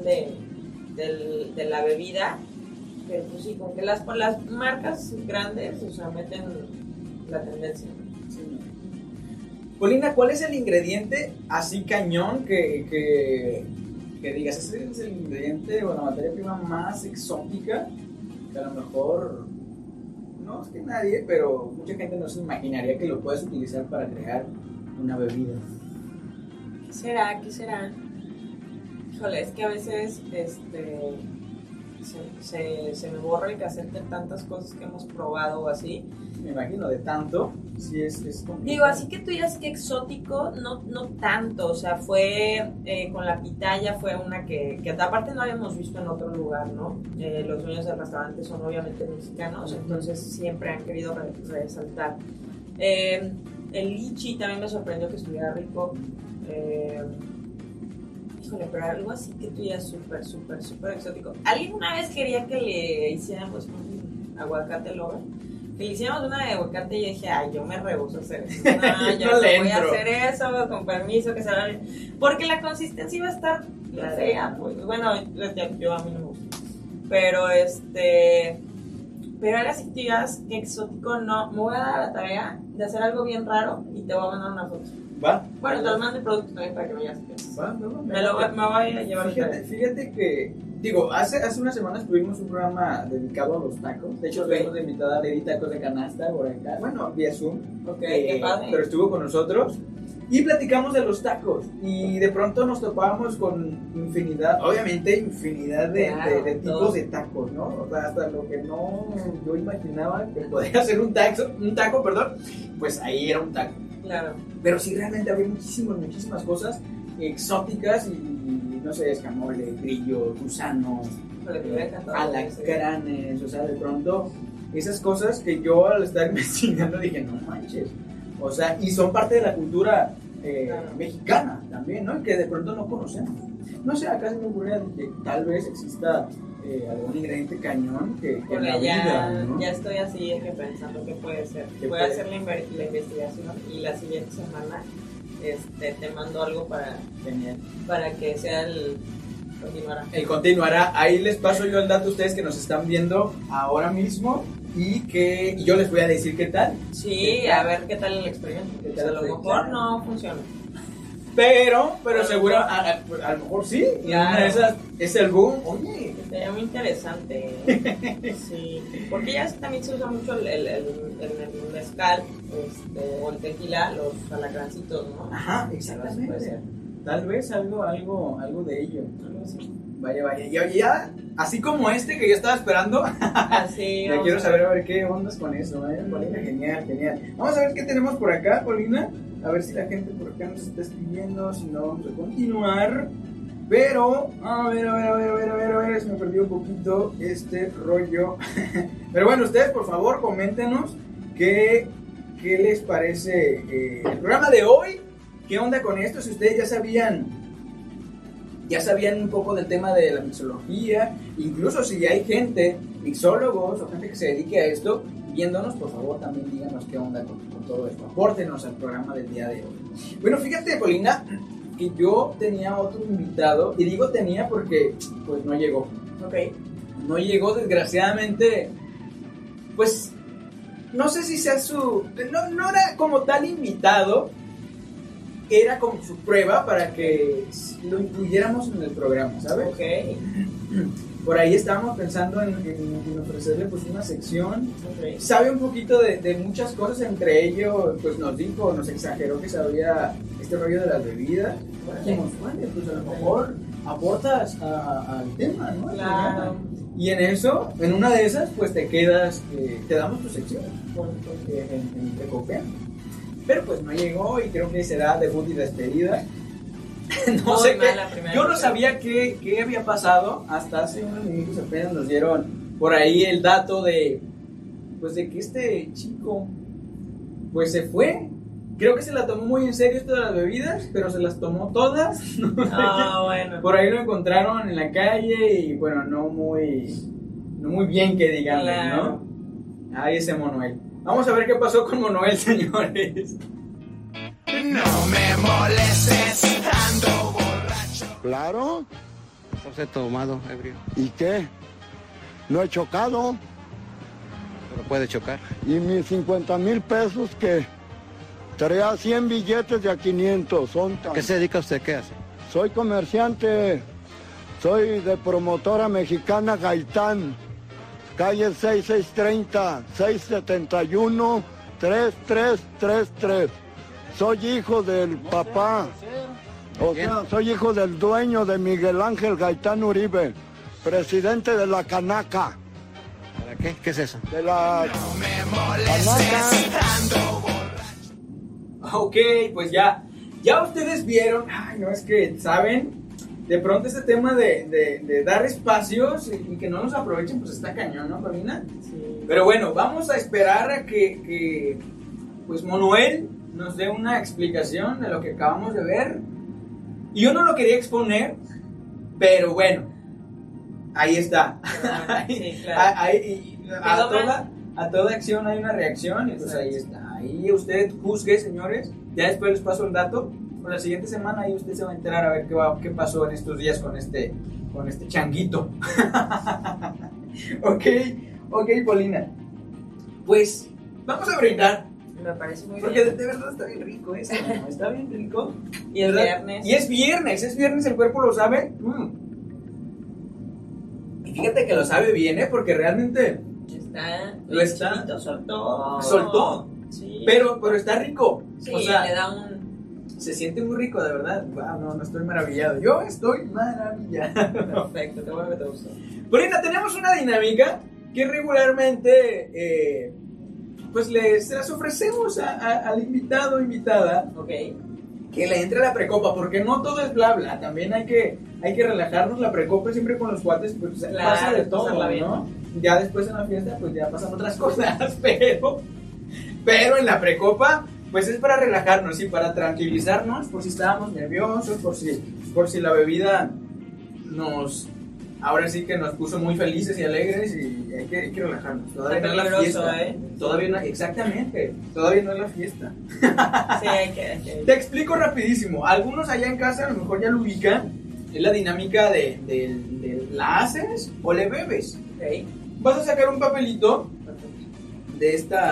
de la bebida, pero pues sí, como que las marcas grandes, o sea, meten la tendencia. Sí. Polina, ¿cuál es el ingrediente así cañón que digas, ese es el ingrediente o la materia prima más exótica que a lo mejor no es que nadie, pero mucha gente no se imaginaría que lo puedes utilizar para crear una bebida. ¿Qué será? ¿Qué será? Híjole, es que a veces se me borra el cassette de tantas cosas que hemos probado o así. Me imagino, de tanto, sí es complicado. Digo, así que tú digas que exótico, no tanto, o sea, fue con la pitaya, fue una que aparte no habíamos visto en otro lugar, ¿no? Los dueños del restaurante son obviamente mexicanos, entonces siempre han querido resaltar. El lichi también me sorprendió que estuviera rico. Híjole, pero algo así que tú ya súper exótico. ¿Alguien una vez quería que le hicieran pues un aguacate lover? Que le hiciéramos una de aguacate y yo dije, ay, yo me rehúso a hacer eso. No, yo no voy a hacer eso, con permiso, que se va a... Porque la consistencia iba a estar fea, pues. Bueno, yo a mí no me gusta. Pero pero ahora si te digas que exótico, no. Me voy a dar la tarea de hacer algo bien raro y te voy a mandar una foto. ¿Va? Bueno, te lo mando el producto también para que me digas qué es. ¿Va? Me voy a llevar. Fíjate que, digo, hace unas semanas tuvimos un programa dedicado a los tacos. De hecho, tuvimos de invitada a Lady Tacos de Canasta por acá. Bueno, vía Zoom. Ok, qué padre. Pero estuvo con nosotros. Y platicamos de los tacos. Y de pronto nos topábamos con infinidad de tipos de tacos, ¿no? O sea, hasta lo que no yo imaginaba que podía ser un taco, pues ahí era un taco. Claro. Pero sí, realmente había muchísimas cosas exóticas y no sé, escamole, grillos, gusanos, alacranes, o sea, de pronto esas cosas que yo al estar investigando dije, no manches, o sea, y son parte de la cultura mexicana también, ¿no? Y que de pronto no conocemos. No sé, acá se me ocurre que tal vez exista algún ingrediente cañón que la vida, ¿no? Ya estoy así pensando qué puede ser. Voy a hacer la investigación y la siguiente semana te mando algo para que sea el continuará. Ahí les paso yo el dato a ustedes que nos están viendo ahora mismo y yo les voy a decir qué tal. Sí, a ver qué tal el experimento. A lo mejor no funciona. Pero seguro, a lo mejor sí. Y una de esas es el boom. Oye, sería muy interesante. Sí, porque ya también se usa mucho el mezcal o el tequila, los alacrancitos, ¿no? Ajá, exactamente. Tal vez algo de ello. Algo así. Vaya. Y ya, así como que yo estaba esperando. Así. Ya quiero saber a ver qué ondas con eso, Paulina, genial. Vamos a ver qué tenemos por acá, Paulina. A ver si la gente por acá nos está escribiendo, si no vamos a continuar. Pero, a ver, se me perdió un poquito este rollo. Pero bueno, ustedes por favor coméntenos qué les parece el programa de hoy. ¿Qué onda con esto? Si ustedes ya sabían un poco del tema de la mixología, incluso si hay gente, mixólogos o gente que se dedique a esto, viéndonos, por favor también díganos qué onda con todo esto, apórtenos al programa del día de hoy. Bueno, fíjate, Paulina, que yo tenía otro invitado, y digo tenía porque pues no llegó. Ok. No llegó, desgraciadamente, pues no sé si sea no era como tal invitado, era como su prueba para que lo incluyéramos en el programa, ¿sabes? Ok. Por ahí estábamos pensando en ofrecerle pues una sección. Okay. Sabe un poquito de muchas cosas, entre ellos pues nos exageró que sabía este rollo de las bebidas. Dijimos, vale, pues a lo mejor aportas al tema, ¿no? Claro. Y en una de esas pues te quedas, te damos tu sección en Recopea. Pero pues no llegó y creo que será debut y despedida. No sé qué. Yo no sabía qué había pasado. Hasta hace unos minutos apenas nos dieron por ahí el dato de que este chico pues se fue. Creo que se la tomó muy en serio esto de las bebidas, pero se las tomó todas. Bueno. Por ahí lo encontraron en la calle y bueno, no muy bien que digamos, claro. ¿No? Ahí ese Manuel. Vamos a ver qué pasó con Manuel, señores. No me molestes, ando borracho. Claro. Está tomado, ebrio. ¿Y qué? No he chocado. Pero puede chocar. ¿Y mis 50,000 pesos que traía 100 billetes de a 500? ¿A qué se dedica usted? ¿Qué hace? Soy comerciante. Soy de promotora mexicana Gaitán. calle 6630, 671, 3333. Soy hijo del papá, o sea, soy hijo del dueño de Miguel Ángel Gaitán Uribe, presidente de la Canaca. ¿Para qué? ¿Qué es eso? De la Canaca. Ok, pues ya ustedes vieron, ay, no, es que, ¿saben? De pronto este tema de dar espacios y que no nos aprovechen, pues está cañón, ¿no, Paulina? Sí. Pero bueno, vamos a esperar a que pues Manuel nos dé una explicación de lo que acabamos de ver. Y yo no lo quería exponer, pero bueno, ahí está. Sí, claro. A toda acción hay una reacción, y pues ahí está. Ahí usted juzgue, señores. Ya después les paso el dato. Por la siguiente semana ahí usted se va a enterar a ver qué pasó en estos días con este changuito. Ok, Paulina. Pues vamos a brindar. Me parece muy Porque bien. de verdad está bien rico eso, ¿no? Está bien rico. Y el ¿verdad? viernes. Y es viernes, el cuerpo lo sabe. Y fíjate que lo sabe bien, porque realmente Lo está. soltó. Sí. Pero está rico. Sí, O sea, le da un... se siente muy rico, de verdad. Wow, no estoy maravillado. Yo estoy maravillado. Perfecto, qué bueno que te gustó. Paulina, tenemos una dinámica que regularmente pues se las ofrecemos al invitado o invitada, Ok. que le entre la precopa, porque no todo es bla bla, también hay que relajarnos. La precopa siempre con los cuates, pues Claro, pasa de todo, pasarla bien. ¿no? Ya después en la fiesta pues ya pasan otras cosas, pero en la precopa pues es para relajarnos y para tranquilizarnos por si estábamos nerviosos, por si la bebida ahora sí que nos puso muy felices y alegres, y hay que relajarnos. Todavía no es la peligroso, fiesta. Todavía no, exactamente, todavía no es la fiesta. Sí, hay que. Te explico rapidísimo. Algunos allá en casa a lo mejor ya lo ubican. Es la dinámica de ¿la haces o le bebes? Ok. Vas a sacar un papelito de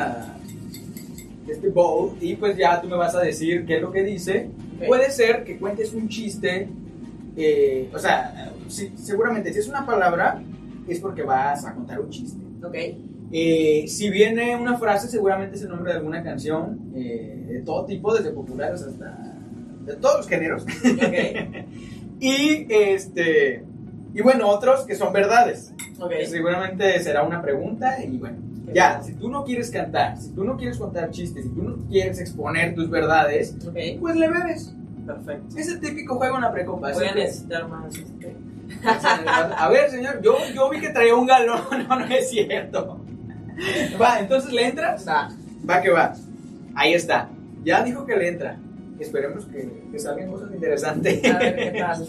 este bowl y pues ya tú me vas a decir qué es lo que dice. Ok. Puede ser que cuentes un chiste, o sea, seguramente si es una palabra es porque vas a contar un chiste. Ok. Si viene una frase, seguramente es el nombre de alguna canción, de todo tipo, desde populares hasta de todos los géneros. Ok. Y bueno, otros que son verdades. Ok. Que seguramente será una pregunta y bueno, ya, si tú no quieres cantar, si tú no quieres contar chistes, si tú no quieres exponer tus verdades, Ok. pues le bebes. Perfecto. Es el típico juego en la precopa. Voy a siempre. necesitar más. A ver, señor, yo vi que traía un galón. No es cierto. Va, entonces le entras. Va que va. Ahí está. Ya dijo que le entra. Esperemos que salgan cosas interesantes. A ver qué tal.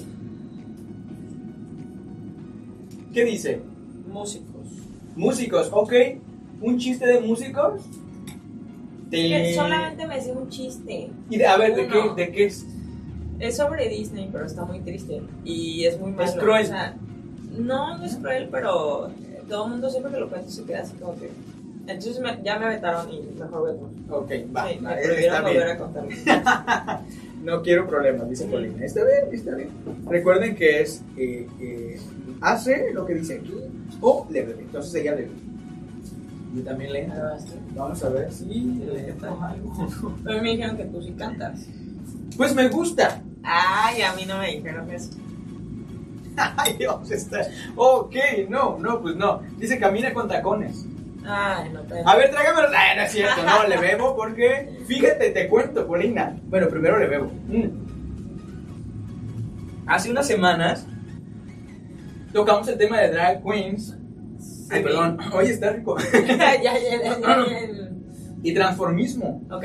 ¿Qué dice? Músicos. Músicos, ok. ¿Un chiste de músicos? Que solamente me sé un chiste. Y a ver, Uno. ¿de qué es? Es sobre Disney, pero está muy triste. Y es muy malo. Es cruel. O sea, no es cruel, pero todo el mundo siempre que lo cuenta se queda así como que. Entonces ya me vetaron y mejor vemos. Ok, va. Sí, me está prohibieron volver a bien. contarlo. No quiero problemas, dice Paulina. Está bien. Recuerden que es hace lo que dice aquí o le bebe. Entonces ella le bebe. Yo también le entro. Vamos a ver si le entra algo. Pero me dijeron que tú sí cantas. Pues me gusta. Ay, a mí no me dijeron eso. Ay, Dios, está. Ok, no, pues no. Dice camina con tacones. Ay, no te. A ver, tráigamelo. Ay, no es cierto, no, le bebo porque. Fíjate, te cuento, Paulina. Bueno, primero le bebo. Hace unas semanas tocamos el tema de drag queens. Ay, perdón. Oye, está rico. ya. Y transformismo. Ok.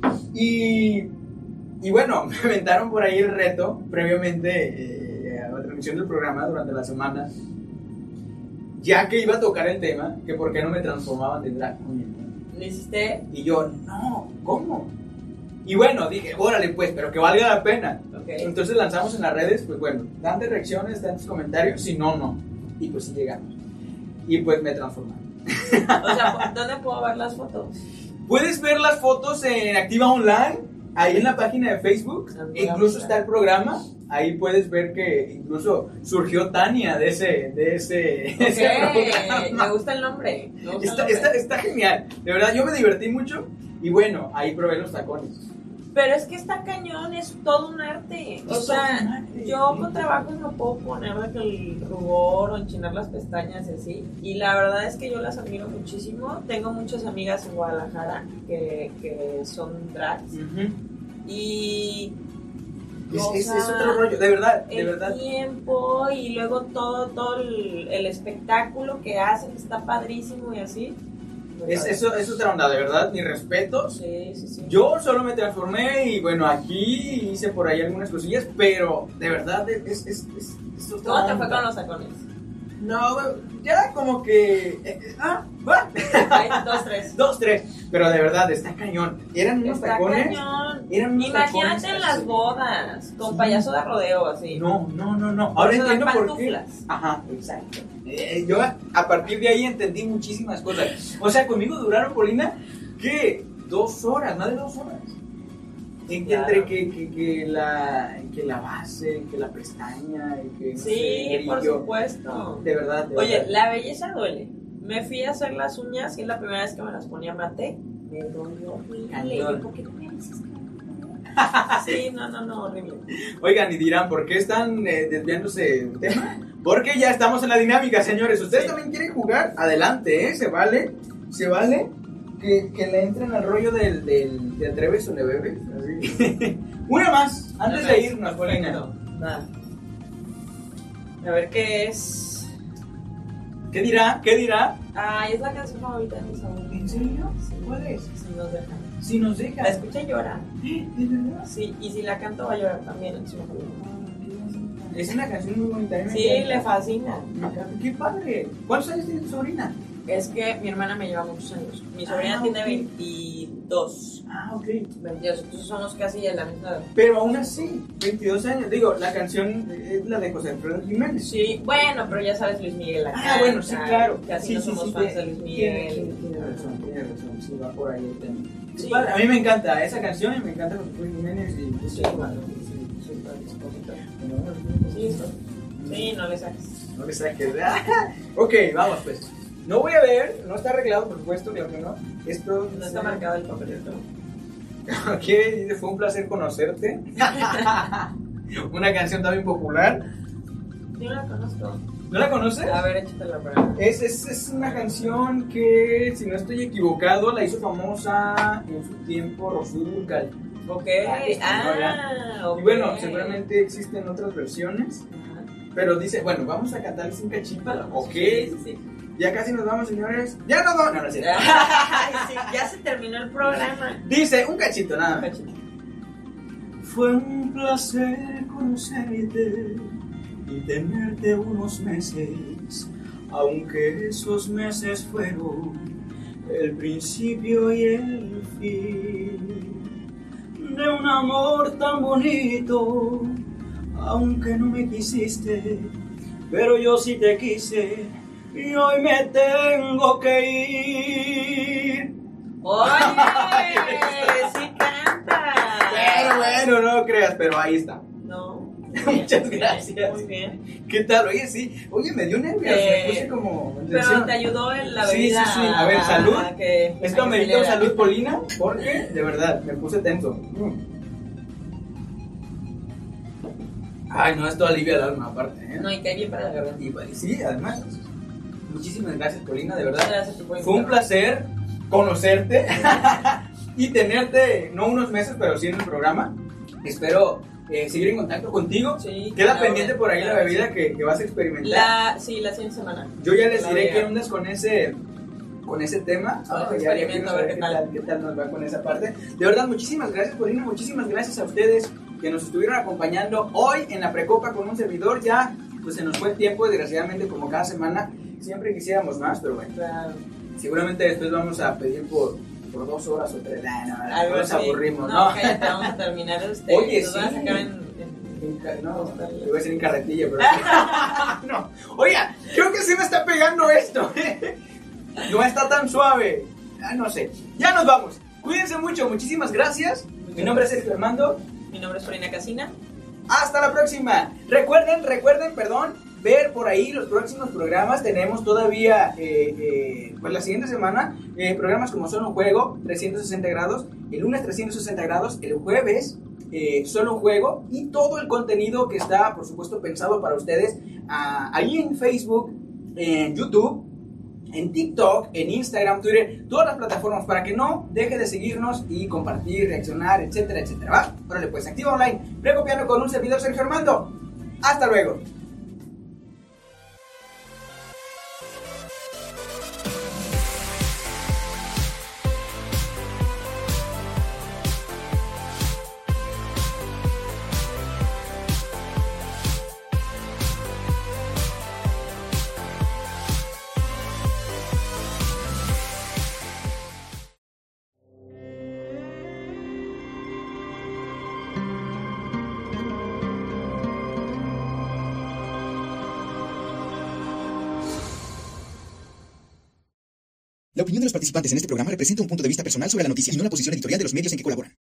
Y bueno, me aventaron por ahí el reto previamente a la transmisión del programa durante la semana, ya que iba a tocar el tema, que por qué no me transformaban de drag queen. ¿Le hiciste? Y yo, no, ¿cómo? Y bueno, dije, órale pues, pero que valga la pena. Ok. Entonces lanzamos en las redes, pues bueno, tantas reacciones, tantos comentarios, si no, no. Y pues sí llegamos. Y pues me transformaron. O sea, ¿dónde puedo ver las fotos? Puedes ver las fotos en Activa Online. ahí en la página de Facebook, incluso está el programa. Ahí puedes ver que incluso surgió Tania de ese programa. Me gusta el nombre. Está genial. De verdad, yo me divertí mucho. Y bueno, ahí probé los tacones. Pero es que está cañón, es todo un arte. O sea, yo con trabajo no puedo poner de que el rubor o enchinar las pestañas y así. Y la verdad es que yo las admiro muchísimo. Tengo muchas amigas en Guadalajara que son drags. Y... Es otro rollo, de verdad, de verdad. El tiempo y luego todo el espectáculo que hacen está padrísimo y así. Eso es otra onda, de verdad, mis respetos. Sí. Yo solo me transformé y bueno, aquí hice por ahí algunas cosillas, pero de verdad es otra ¿Cómo te onda. fue con los tacones? No, ya como que... Hay 2, 3. Pero de verdad, está cañón. Eran unos tacones. Cañón. Eran unos Imagínate tacones en las así. bodas, con payaso de rodeo así. No. Por Ahora eso dan entiendo por qué. pantuflas. Ajá, exacto. Yo a partir de ahí entendí muchísimas cosas. O sea, conmigo duraron, Polina, ¿qué? 2 horas, más de 2 horas. Claro. Entre que la base, que la pestaña, y que no Sí, sé, por brillo. supuesto. De verdad. Oye, la belleza duele. Me fui a hacer las uñas y es la primera vez que me las ponía mate. Me dolió horrible. Cañón. ¿Por qué no me dices que Sí, no, horrible. Oigan, y dirán, ¿por qué están desviándose del tema? Porque ya estamos en la dinámica, señores. ¿Ustedes también quieren jugar? Adelante, se vale que le entren al rollo del ¿te atreves o le bebes? Así. Una más, antes de irnos, Polina. Va. A ver qué es. ¿Qué dirá? Ay, es la canción favorita de mis abuelos. ¿En serio? Sí. ¿Cuál es? Si nos dejan. Si nos La dejas. escucha y llora. ¿De verdad? Sí, y si la canto va a llorar también. Entonces mejor no. Es una canción muy bonita. Sí, le fascina. Me encanta. ¡Qué padre! ¿Cuántos años tiene tu sobrina? Es que mi hermana me lleva muchos años. Mi sobrina tiene 22. Ah, ok. 22, entonces somos casi de la misma edad. Pero aún así, 22 años. Digo, la canción es la de José Alfredo Jiménez. Sí, bueno, pero ya sabes Luis Miguel la canta. Bueno, sí, claro. Casi Sí, no sí, somos sí, fans de Luis Miguel. Tiene razón. Sí, va por ahí el tema. Sí. Padre, a mí me encanta esa canción y me encanta José Alfredo Jiménez. Y pues, Sí, bueno, sí, padre, es poquito. Sí, eso. Sí, no le saques. No le saques. Ok, vamos pues. No voy a ver, no está arreglado, por supuesto, claro que no. Esto No está marcado el papelito. Ok, fue un placer conocerte. Una canción también popular. Yo la conozco. ¿No la conoces? A ver, échatela para. Es una canción que, si no estoy equivocado, la hizo famosa en su tiempo Rocío Dúrcal. Ok, Y bueno, seguramente existen otras versiones. Ajá. Pero dice, bueno, vamos a cantarles un cachito. Ok. Sí. Ya casi nos vamos, señores. Ya nos vamos. No, es cierto. Ay, sí, ya se terminó el programa. Dice, un cachito, nada más. Cachito. Fue un placer conocerte y tenerte unos meses, aunque esos meses fueron el principio y el fin de un amor tan bonito, aunque no me quisiste, pero yo sí te quise y hoy me tengo que ir. Oye, sí canta. Bueno, no creas, pero ahí está. No. Muchas gracias. Muy bien. ¿Qué tal? Oye, sí. Oye, me dio nervios. Me puse como... Pero te ayudó en la Sí, bebida. sí. A ver, salud. Que Esto amerita salud, Polina, porque, de verdad, me puse tenso. Ay, no, esto alivia el alma, aparte, ¿eh? No, y cae bien para la garganta. Y sí, además. Muchísimas gracias, Polina, de verdad. Gracias, por Fue un placer conocerte y tenerte, no unos meses, pero sí en el programa. Espero seguir en contacto contigo. Sí, Queda claro, pendiente por ahí claro, la bebida sí. que vas a experimentar. Sí, la siguiente semana. Yo ya les La diré bebida. qué ondas con ese tema. Ya quiero Experimento, a ver saber qué tal nos va con esa parte. De verdad, muchísimas gracias, Polina. Muchísimas gracias a ustedes que nos estuvieron acompañando hoy en la Precopa con un servidor. Ya pues se nos fue el tiempo, desgraciadamente, como cada semana. Siempre quisiéramos más, pero bueno. Claro. Seguramente después vamos a pedir por 2 horas o 3. Algo Nos así. aburrimos, No, ¿no? cállate, vamos a terminar Oye, nos van a sí. sacar en No, te voy a decir en carretilla, pero... No, oiga, creo que sí me está pegando esto. No está tan suave. No sé. Ya nos vamos. Cuídense mucho, muchísimas gracias. Mi nombre es Sergio Armando. Mi nombre es Corina Casina. Hasta la próxima. Recuerden, ver por ahí los próximos programas. Tenemos todavía, pues la siguiente semana, programas como Solo un Juego, 360 grados, el lunes 360 grados, el jueves Solo un Juego, y todo el contenido que está, por supuesto, pensado para ustedes ahí en Facebook, en YouTube, en TikTok, en Instagram, Twitter, todas las plataformas, para que no deje de seguirnos y compartir, reaccionar, etcétera, etcétera, ¿va? Órale, pues, Activa Online, Precopiano con un servidor, Sergio Armando. Hasta luego. La opinión de los participantes en este programa representa un punto de vista personal sobre la noticia y no la posición editorial de los medios en que colaboran.